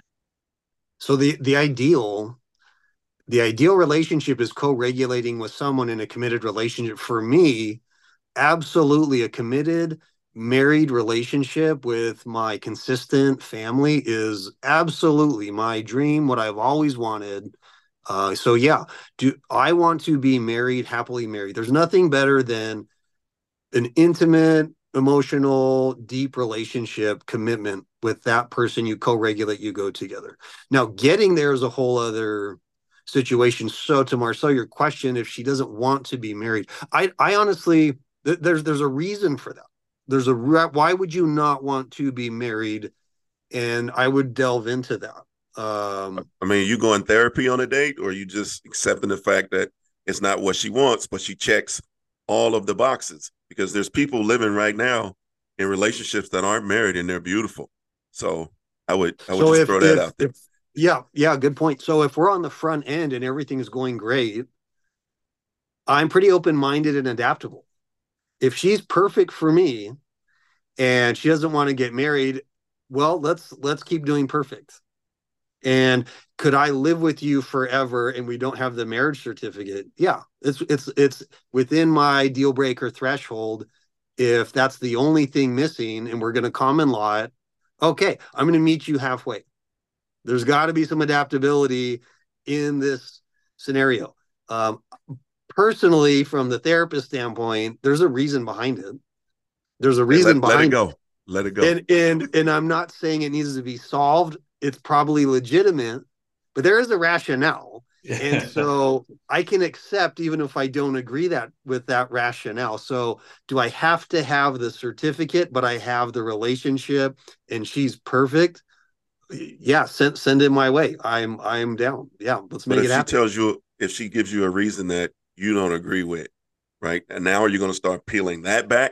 So the the ideal the ideal relationship is co-regulating with someone in a committed relationship. For me, absolutely a committed married relationship with my consistent family is absolutely my dream, what I've always wanted. Uh, so yeah, do I want to be married, happily married? There's nothing better than an intimate, emotional, deep relationship commitment with that person you co-regulate, you go together. Now, getting there is a whole other situation. So to Marcel, your question, if she doesn't want to be married, I, I honestly, th- there's there's a reason for that. There's a why would you not want to be married? And I would delve into that. Um, I mean, you go in therapy on a date, or you just accepting the fact that it's not what she wants, but she checks all of the boxes? Because there's people living right now in relationships that aren't married and they're beautiful. So I would I would so just if throw that if out there. if yeah, yeah, good point. So if we're on the front end and everything's going great, I'm pretty open-minded and adaptable. If she's perfect for me and she doesn't want to get married, well, let's let's keep doing perfect. And could I live with you forever and we don't have the marriage certificate? Yeah, it's it's it's within my deal breaker threshold. If that's the only thing missing and we're going to common law it, okay, I'm going to meet you halfway. There's got to be some adaptability in this scenario. Um, Personally, from the therapist standpoint, there's a reason behind it. There's a Hey, reason let let it behind go. Let it it. go. And and and I'm not saying it needs to be solved. It's probably legitimate, but there is a rationale. And so I can accept even if I don't agree that with that rationale. So do I have to have the certificate, but I have the relationship and she's perfect? Yeah, send send it my way. I'm I'm down. Yeah, let's But make if it she happen. tells you, if she gives you a reason that you don't agree with, right? And now are you going to start peeling that back?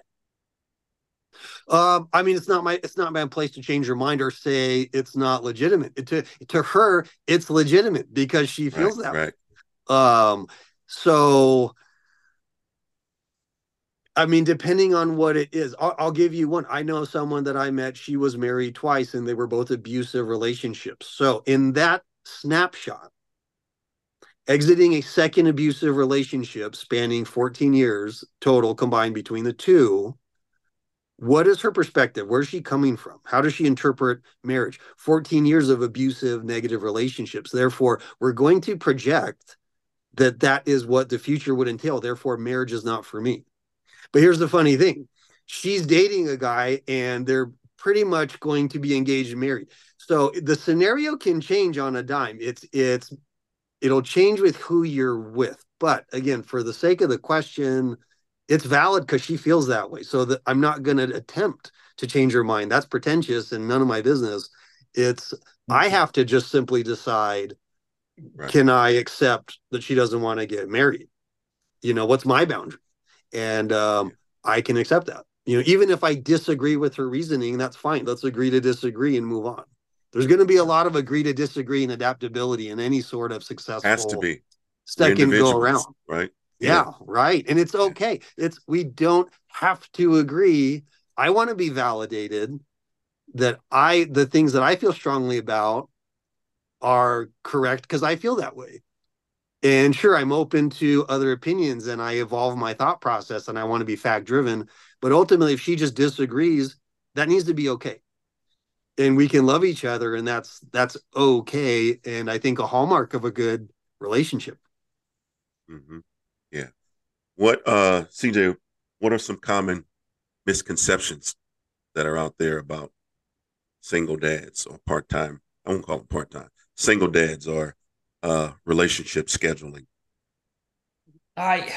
Um, I mean, it's not my it's not my place to change her mind or say it's not legitimate. It, to to her, it's legitimate because she Right, feels that right. way. Um, so I mean, depending on what it is, I'll, I'll give you one. I know someone that I met. She was married twice, and they were both abusive relationships. So in that snapshot, exiting a second abusive relationship spanning fourteen years total combined between the two, what is her perspective? Where's she coming from? How does she interpret marriage? fourteen years of abusive, negative relationships. Therefore, we're going to project that that is what the future would entail. Therefore, marriage is not for me. But here's the funny thing. She's dating a guy and they're pretty much going to be engaged and married. So the scenario can change on a dime. It's it's it'll change with who you're with. But again, for the sake of the question, it's valid because she feels that way. So that I'm not going to attempt to change her mind. That's pretentious and none of my business. It's I have to just simply decide, Right. can I accept that she doesn't want to get married? You know, what's my boundary? And um, Yeah. I can accept that. You know, even if I disagree with her reasoning, that's fine. Let's agree to disagree and move on. There's going to be a lot of agree to disagree and adaptability in any sort of Has to successful be. We're second go individuals, around. right? Yeah. Yeah, right. And it's okay. It's we don't have to agree. I want to be validated that I the things that I feel strongly about are correct because I feel that way. And sure, I'm open to other opinions and I evolve my thought process and I want to be fact driven. But ultimately, if she just disagrees, that needs to be okay. And we can love each other and that's that's okay. And I think a hallmark of a good relationship. Mm-hmm. Yeah. What, uh, C J, what are some common misconceptions that are out there about single dads or part time? I won't call them part time, single dads or uh, relationship scheduling. I,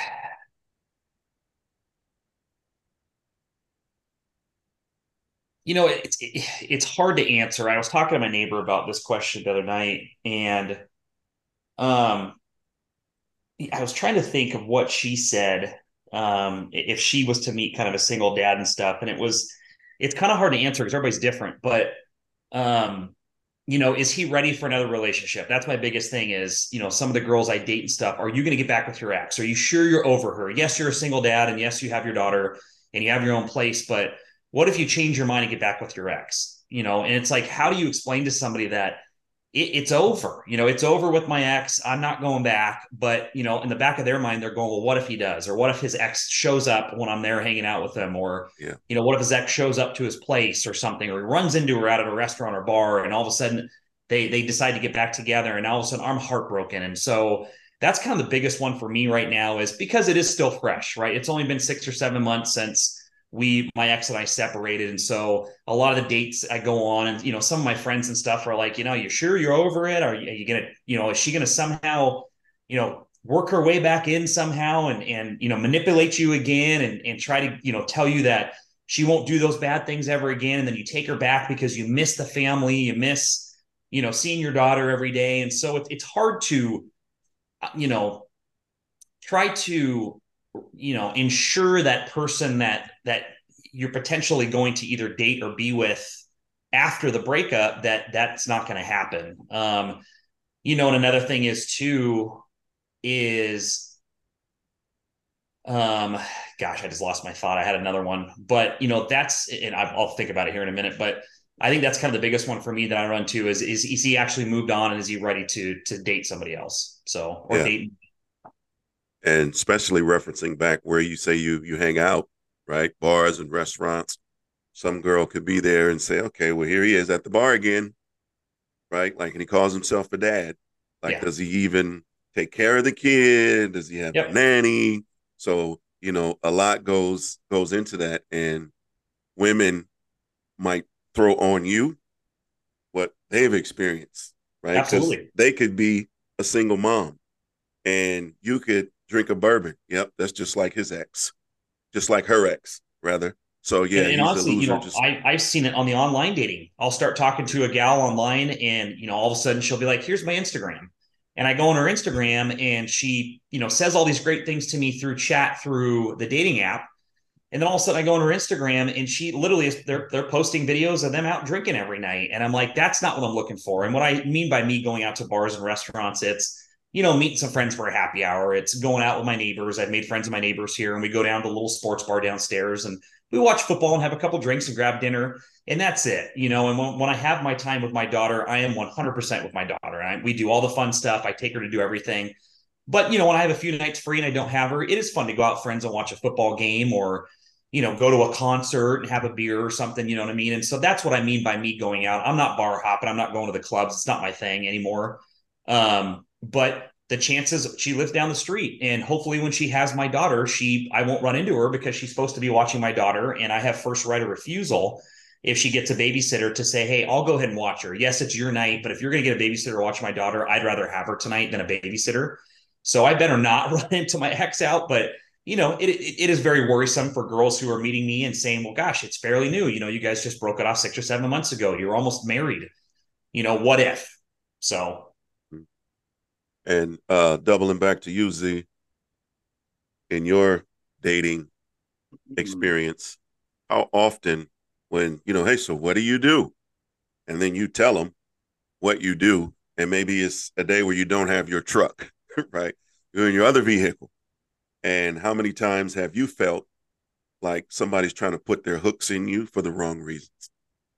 you know, it's it, it's hard to answer. I was talking to my neighbor about this question the other night, and um, I was trying to think of what she said um, if she was to meet kind of a single dad and stuff, and it was it's kind of hard to answer because everybody's different, but um, you know, is he ready for another relationship? That's my biggest thing is, you know, some of the girls I date and stuff, are you going to get back with your ex? Are you sure you're over her? Yes, you're a single dad, and yes, you have your daughter and you have your own place, but what if you change your mind and get back with your ex? You know, and it's like, how do you explain to somebody that it, it's over? You know, it's over with my ex. I'm not going back. But, you know, in the back of their mind, they're going, well, what if he does? Or what if his ex shows up when I'm there hanging out with him? Or, Yeah. you know, what if his ex shows up to his place or something, or he runs into her out at a restaurant or bar, and all of a sudden they they decide to get back together, and all of a sudden I'm heartbroken. And so that's kind of the biggest one for me right now, is because it is still fresh, right? It's only been six or seven months since we, my ex and I separated. And so a lot of the dates I go on, and, you know, some of my friends and stuff are like, you know, you sure you're over it? Are you, are you going to, you know, is she going to somehow, you know, work her way back in somehow and, and, you know, manipulate you again and, and try to, you know, tell you that she won't do those bad things ever again. And then you take her back because you miss the family, you miss, you know, seeing your daughter every day. And so it, it's hard to, you know, try to, you know, ensure that person that, that you're potentially going to either date or be with after the breakup, that that's not going to happen. Um, you know, and another thing is too, is, um, gosh, I just lost my thought. I had another one, but you know, that's, and I'll think about it here in a minute, but I think that's kind of the biggest one for me that I run to is, is, is he actually moved on, and is he ready to, to date somebody else? So, or Yeah. date. And especially referencing back where you say you you hang out, right? Bars and restaurants. Some girl could be there and say, okay, well, here he is at the bar again, right? Like, and he calls himself a dad. Like, Yeah. does he even take care of the kid? Does he have Yep. a nanny? So, you know, a lot goes goes into that. And women might throw on you what they've experienced, right? Because Absolutely. they could be a single mom and you could drink a bourbon. Yep, that's just like his ex, just like her ex, rather. So yeah, And, and he's a honestly, you loser. know, Just I, I've seen it on the online dating. I'll start talking to a gal online, and, you know, all of a sudden she'll be like, here's my Instagram. And I go on her Instagram, and she, you know, says all these great things to me through chat, through the dating app. And then all of a sudden I go on her Instagram, and she literally is, they're, they're posting videos of them out drinking every night. And I'm like, that's not what I'm looking for. And what I mean by me going out to bars and restaurants, it's, you know, meeting some friends for a happy hour. It's going out with my neighbors. I've made friends with my neighbors here, and we go down to a little sports bar downstairs, and we watch football and have a couple drinks and grab dinner. And that's it, you know. And when, when I have my time with my daughter, I am one hundred percent with my daughter. I, we do all the fun stuff. I take her to do everything. But, you know, when I have a few nights free and I don't have her, it is fun to go out with friends and watch a football game, or, you know, go to a concert and have a beer or something, you know what I mean? And so that's what I mean by me going out. I'm not bar hopping. I'm not going to the clubs. It's not my thing anymore. Um, but the chances, she lives down the street, and hopefully when she has my daughter, she, I won't run into her because she's supposed to be watching my daughter, and I have first right of refusal if she gets a babysitter to say, hey, I'll go ahead and watch her. Yes, it's your night, but if you're going to get a babysitter to watch my daughter, I'd rather have her tonight than a babysitter. So I better not run into my ex out. But, you know, it, it, it is very worrisome for girls who are meeting me and saying, well, gosh, it's fairly new. You know, you guys just broke it off six or seven months ago. You're almost married. You know, what if? So. and uh, doubling back to you, Z, in your dating experience, how often when, you know, hey, so what do you do? And then you tell them what you do, and maybe it's a day where you don't have your truck, right? You're in your other vehicle. And how many times have you felt like somebody's trying to put their hooks in you for the wrong reasons?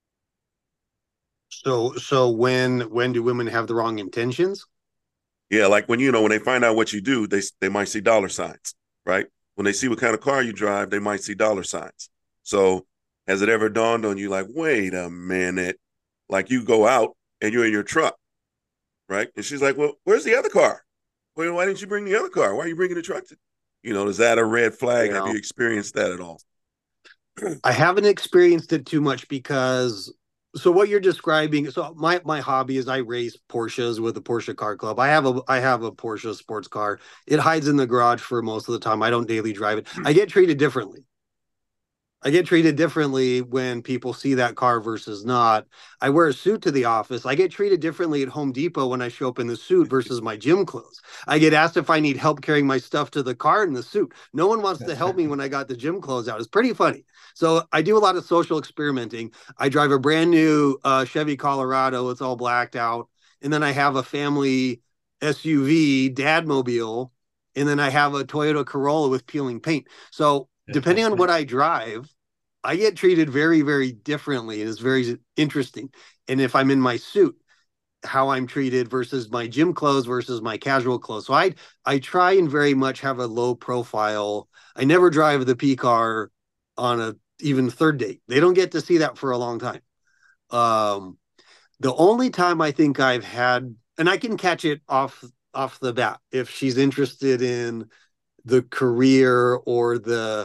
So, so when when do women have the wrong intentions? Yeah, like when, you know, when they find out what you do, they they might see dollar signs, right? When they see what kind of car you drive, they might see dollar signs. So has it ever dawned on you, like, wait a minute, like you go out and you're in your truck, right? And she's like, well, where's the other car? Well, why didn't you bring the other car? Why are you bringing the truck? To-? You know, is that a red flag? You Have know, you experienced that at all? I haven't experienced it too much because so what you're describing, so my my hobby is I race Porsches with the Porsche Car Club. I have a I have a Porsche sports car. It hides in the garage for most of the time. I don't daily drive it. I get treated differently. I get treated differently when people see that car versus not. I wear a suit to the office. I get treated differently at Home Depot when I show up in the suit versus my gym clothes. I get asked if I need help carrying my stuff to the car in the suit. No one wants to help me when I got the gym clothes out. It's pretty funny. So I do a lot of social experimenting. I drive a brand new uh, Chevy Colorado. It's all blacked out. And then I have a family S U V, Dad Mobile. And then I have a Toyota Corolla with peeling paint. So depending on what I drive, I get treated very, very differently. And it's very interesting. And if I'm in my suit, how I'm treated versus my gym clothes versus my casual clothes. So I I try and very much have a low profile. I never drive the P car on a even third date. They don't get to see that for a long time. Um, the only time I think I've had, and I can catch it off off the bat if she's interested in the career or the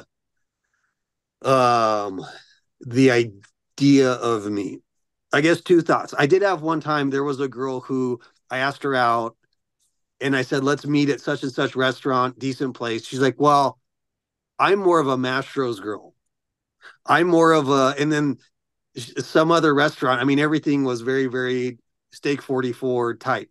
um the idea of me. I guess two thoughts. I did have one time, there was a girl who I asked her out and I said, let's meet at such and such restaurant, decent place. She's like, well, I'm more of a Mastro's girl. I'm more of a, and then some other restaurant. I mean, everything was very, very steak forty-four type.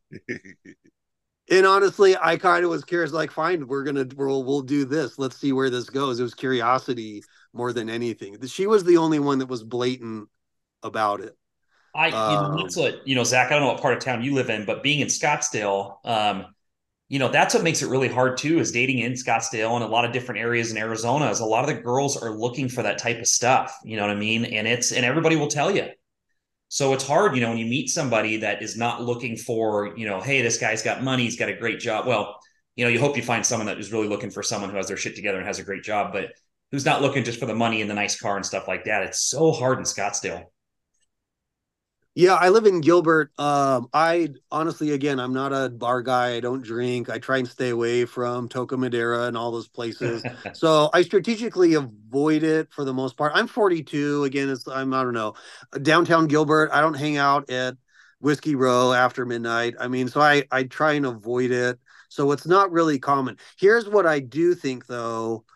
And honestly, I kind of was curious, like, fine, we're going to, we'll, we'll do this. Let's see where this goes. It was curiosity more than anything. She was the only one that was blatant about it. I, you know, that's what, you know, Zach, I don't know what part of town you live in, but being in Scottsdale, um, you know, that's what makes it really hard too, is dating in Scottsdale and a lot of different areas in Arizona is a lot of the girls are looking for that type of stuff. You know what I mean? And it's, and everybody will tell you. So it's hard, you know, when you meet somebody that is not looking for, you know, hey, this guy's got money, he's got a great job. Well, you know, you hope you find someone that is really looking for someone who has their shit together and has a great job, but who's not looking just for the money and the nice car and stuff like that. It's so hard in Scottsdale. Yeah, I live in Gilbert. Um, I honestly, again, I'm not a bar guy. I don't drink. I try and stay away from Toca Madera and all those places. So I strategically avoid it for the most part. I'm forty-two. Again, it's I'm I don't know, downtown Gilbert. I don't hang out at Whiskey Row after midnight. I mean, so I I try and avoid it. So it's not really common. Here's what I do think, though.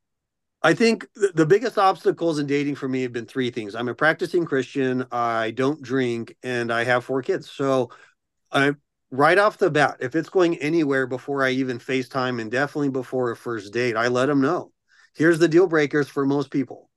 I think the biggest obstacles in dating for me have been three things. I'm a practicing Christian, I don't drink, and I have four kids. So I right off the bat, if it's going anywhere before I even FaceTime and definitely before a first date, I let them know. Here's the deal breakers for most people.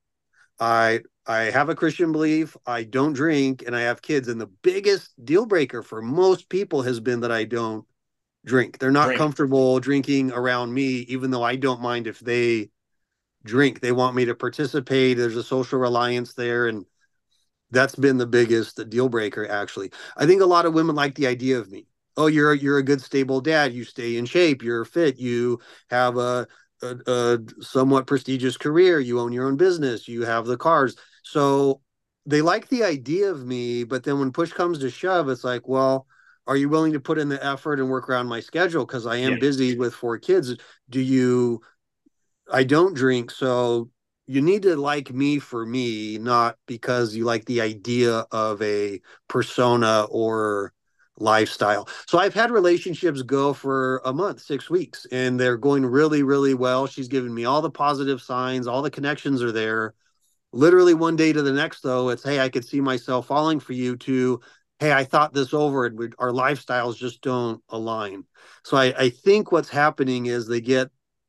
I I have a Christian belief, I don't drink, and I have kids. And the biggest deal breaker for most people has been that I don't drink. They're not Drink. comfortable drinking around me, even though I don't mind if they drink. They want me to participate. There's a social reliance there. And that's been the biggest deal breaker, actually. I think a lot of women like the idea of me. Oh, you're, you're a good, stable dad. You stay in shape. You're fit. You have a, a, a somewhat prestigious career. You own your own business. You have the cars. So they like the idea of me. But then when push comes to shove, it's like, well, are you willing to put in the effort and work around my schedule? Because I am yeah. busy with four kids. Do you I don't drink, so you need to like me for me, not because you like the idea of a persona or lifestyle. So I've had relationships go for a month, six weeks, and they're going really, really well. She's given me all the positive signs, all the connections are there. Literally one day to the next, though, it's, hey, I could see myself falling for you, to, hey, I thought this over, and we, our lifestyles just don't align. So I, I think what's happening is they get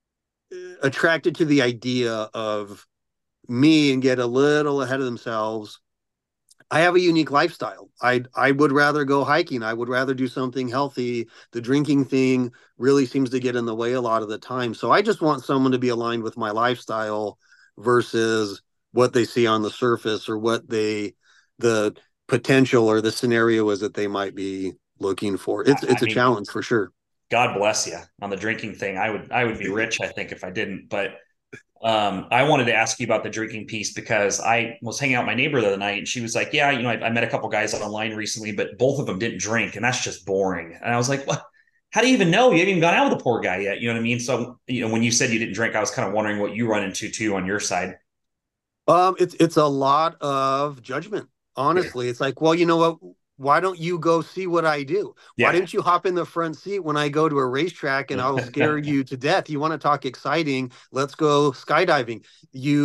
attracted to the idea of me and get a little ahead of themselves. I have a unique lifestyle. I I would rather go hiking. I would rather do something healthy. The drinking thing really seems to get in the way a lot of the time. So I just want someone to be aligned with my lifestyle versus what they see on the surface or what they the potential or the scenario is that they might be looking for. It's it's I a mean, challenge for sure. God bless you on the drinking thing. I would, I would be rich, I think, if I didn't. But um, I wanted to ask you about the drinking piece because I was hanging out with my neighbor the other night, and she was like, "Yeah, you know, I, I met a couple guys online recently, but both of them didn't drink, and that's just boring." And I was like, "What? How do you even know? You haven't even gone out with a poor guy yet." You know what I mean? So, you know, when you said you didn't drink, I was kind of wondering what you run into too on your side. Um, it's it's a lot of judgment. Honestly, yeah. It's like, well, you know what? Why don't you go see what I do? Yeah. Why didn't you hop in the front seat when I go to a racetrack and I'll scare you to death? You want to talk exciting? Let's go skydiving. You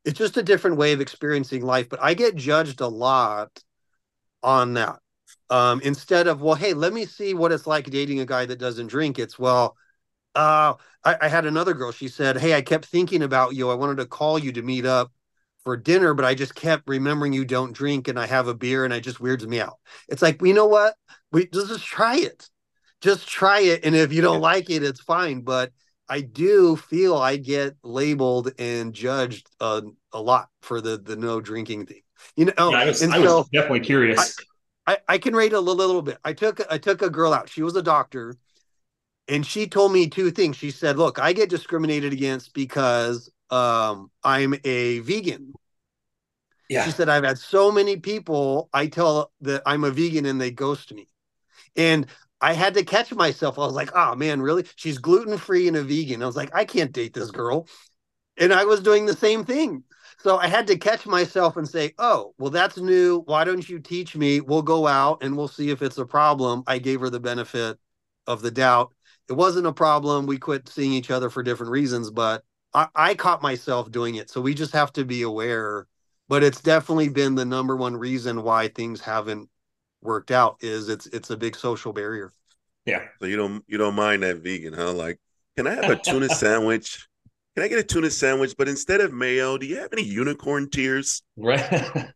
it's just a different way of experiencing life. But I get judged a lot on that. Um, instead of, well, hey, let me see what it's like dating a guy that doesn't drink. It's, well, uh, I, I had another girl. She said, hey, I kept thinking about you. I wanted to call you to meet up for dinner, but I just kept remembering you don't drink and I have a beer and it just weirds me out. It's like, you know what? We just, just try it. Just try it. And if you don't like it, it's fine. But I do feel I get labeled and judged uh, a lot for the the no drinking thing. You know, Yeah, I was, and I was so definitely curious. I, I, I can rate a little, little bit. I took I took a girl out. She was a doctor, and she told me two things. She said, "Look, I get discriminated against because um, I'm a vegan." Yeah. She said, "I've had so many people I tell that I'm a vegan and they ghost me." And I had to catch myself. I was like, "Oh man, really? She's gluten free and a vegan." I was like, "I can't date this girl." And I was doing the same thing. So I had to catch myself and say, oh, well, that's new. Why don't you teach me? We'll go out and we'll see if it's a problem. I gave her the benefit of the doubt. It wasn't a problem. We quit seeing each other for different reasons, but I, I caught myself doing it. So we just have to be aware. But it's definitely been the number one reason why things haven't worked out is it's it's a big social barrier. Yeah. So you don't you don't mind that vegan, huh? Like, can I have a tuna sandwich? Can I get a tuna sandwich? But instead of mayo, do you have any unicorn tears? Right.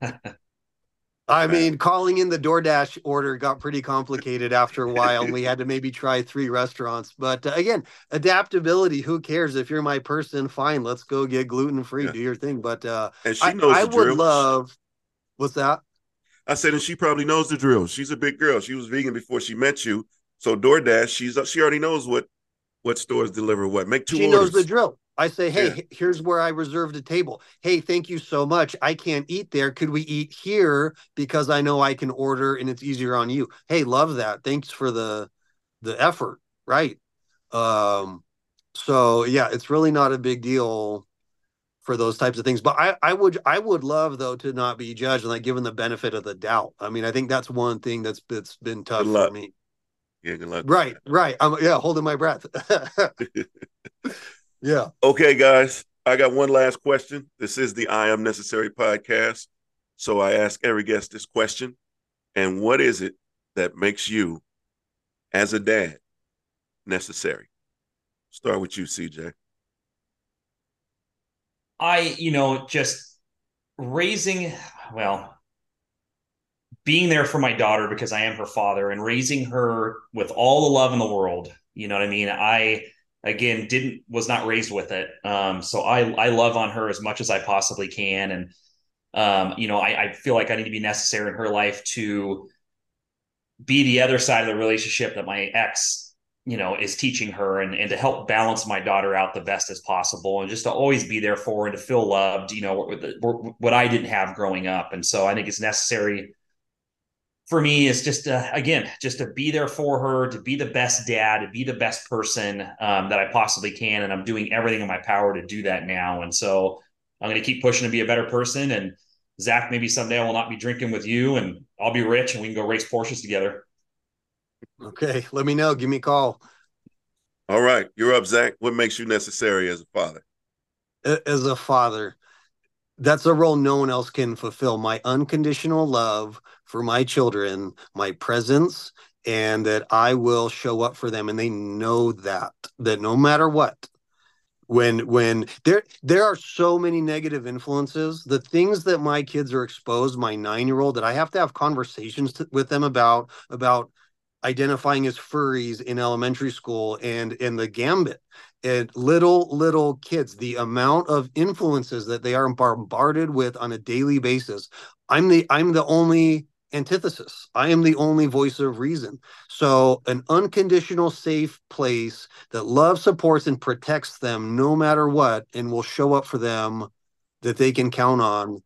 I mean, calling in the DoorDash order got pretty complicated after a while, and we had to maybe try three restaurants. But uh, again, adaptability. Who cares if you're my person? Fine, let's go get gluten free. Yeah. Do your thing. But uh, And she I, knows I the would drill. love. What's that? I said, and she probably knows the drill. She's a big girl. She was vegan before she met you. So DoorDash, she's she already knows what what stores deliver what. Make two She orders. knows the drill. I say, hey, Yeah. here's where I reserved a table. Hey, thank you so much. I can't eat there. Could we eat here? Because I know I can order and it's easier on you. Hey, love that. Thanks for the the effort. Right. Um, so yeah, it's really not a big deal for those types of things. But I, I would I would love though to not be judged and like given the benefit of the doubt. I mean, I think that's one thing that's that's been tough Good for luck. me. Yeah, good luck. Right, right. I'm yeah, holding my breath. Yeah. Okay, guys. I got one last question. This is the I Am Necessary podcast. So I ask every guest this question. And what is it that makes you, as a dad, necessary? Start with you, C J. I, you know, just raising, well, being there for my daughter because I am her father and raising her with all the love in the world. You know what I mean? I, again, didn't, was not raised with it. Um, so I, I love on her as much as I possibly can. And, um, you know, I, I feel like I need to be necessary in her life to be the other side of the relationship that my ex, you know, is teaching her and, and to help balance my daughter out the best as possible and just to always be there for her and to feel loved, you know, what, what I didn't have growing up. And so I think it's necessary for me is just to, again, just to be there for her, to be the best dad, to be the best person um, that I possibly can. And I'm doing everything in my power to do that now. And so I'm going to keep pushing to be a better person. And Zach, maybe someday I will not be drinking with you and I'll be rich and we can go race Porsches together. Okay. Let me know. Give me a call. All right. You're up, Zach. What makes you necessary as a father? As a father, that's a role no one else can fulfill. My unconditional love for my children, my presence, and that I will show up for them. And they know that, that no matter what, when when there there are so many negative influences, the things that my kids are exposed, my nine-year-old, that I have to have conversations to, with them about about identifying as furries in elementary school and in the gambit and little little kids, the amount of influences that they are bombarded with on a daily basis. i'm the i'm the only antithesis. I am the only voice of reason. So an unconditional safe place that loves, supports, and protects them no matter what, and will show up for them, that they can count on.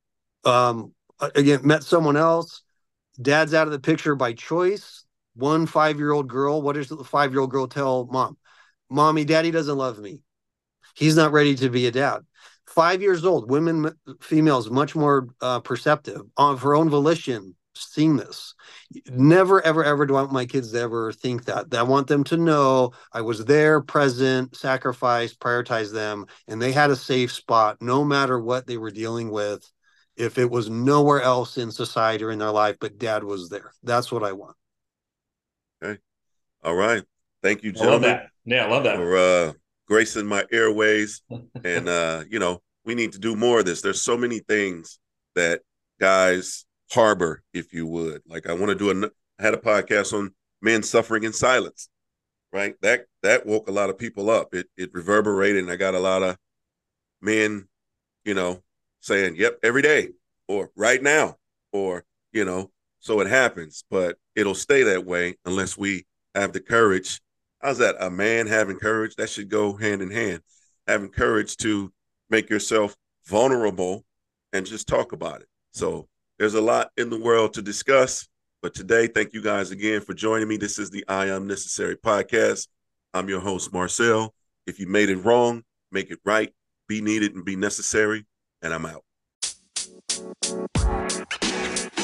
Um again, met someone else, dad's out of the picture by choice. One five-year-old girl, what does the five-year-old girl tell mom? Mommy, daddy doesn't love me. He's not ready to be a dad. Five years old, women, females, much more uh, perceptive of her own volition. seen this. Never, ever, ever do I want my kids to ever think that. I want them to know I was there, present, sacrificed, prioritized them, and they had a safe spot no matter what they were dealing with. If it was nowhere else in society or in their life, but dad was there. That's what I want. Okay. All right. Thank you, I love gentlemen. that. Yeah, I love that. For uh, gracing my airways. And, uh, you know, we need to do more of this. There's so many things that guys harbor, if you would. Like I want to do a, I had a podcast on men suffering in silence, right? That, that woke a lot of people up. It, it reverberated, and I got a lot of men, you know, saying, yep, every day, or right now, or, you know, so it happens, but it'll stay that way unless we have the courage. How's that? A man having courage? That should go hand in hand. Having courage to make yourself vulnerable and just talk about it. So there's a lot in the world to discuss, but today, thank you guys again for joining me. This is the I Am Necessary podcast. I'm your host, Marcel. If you made it wrong, make it right, be needed and be necessary, and I'm out.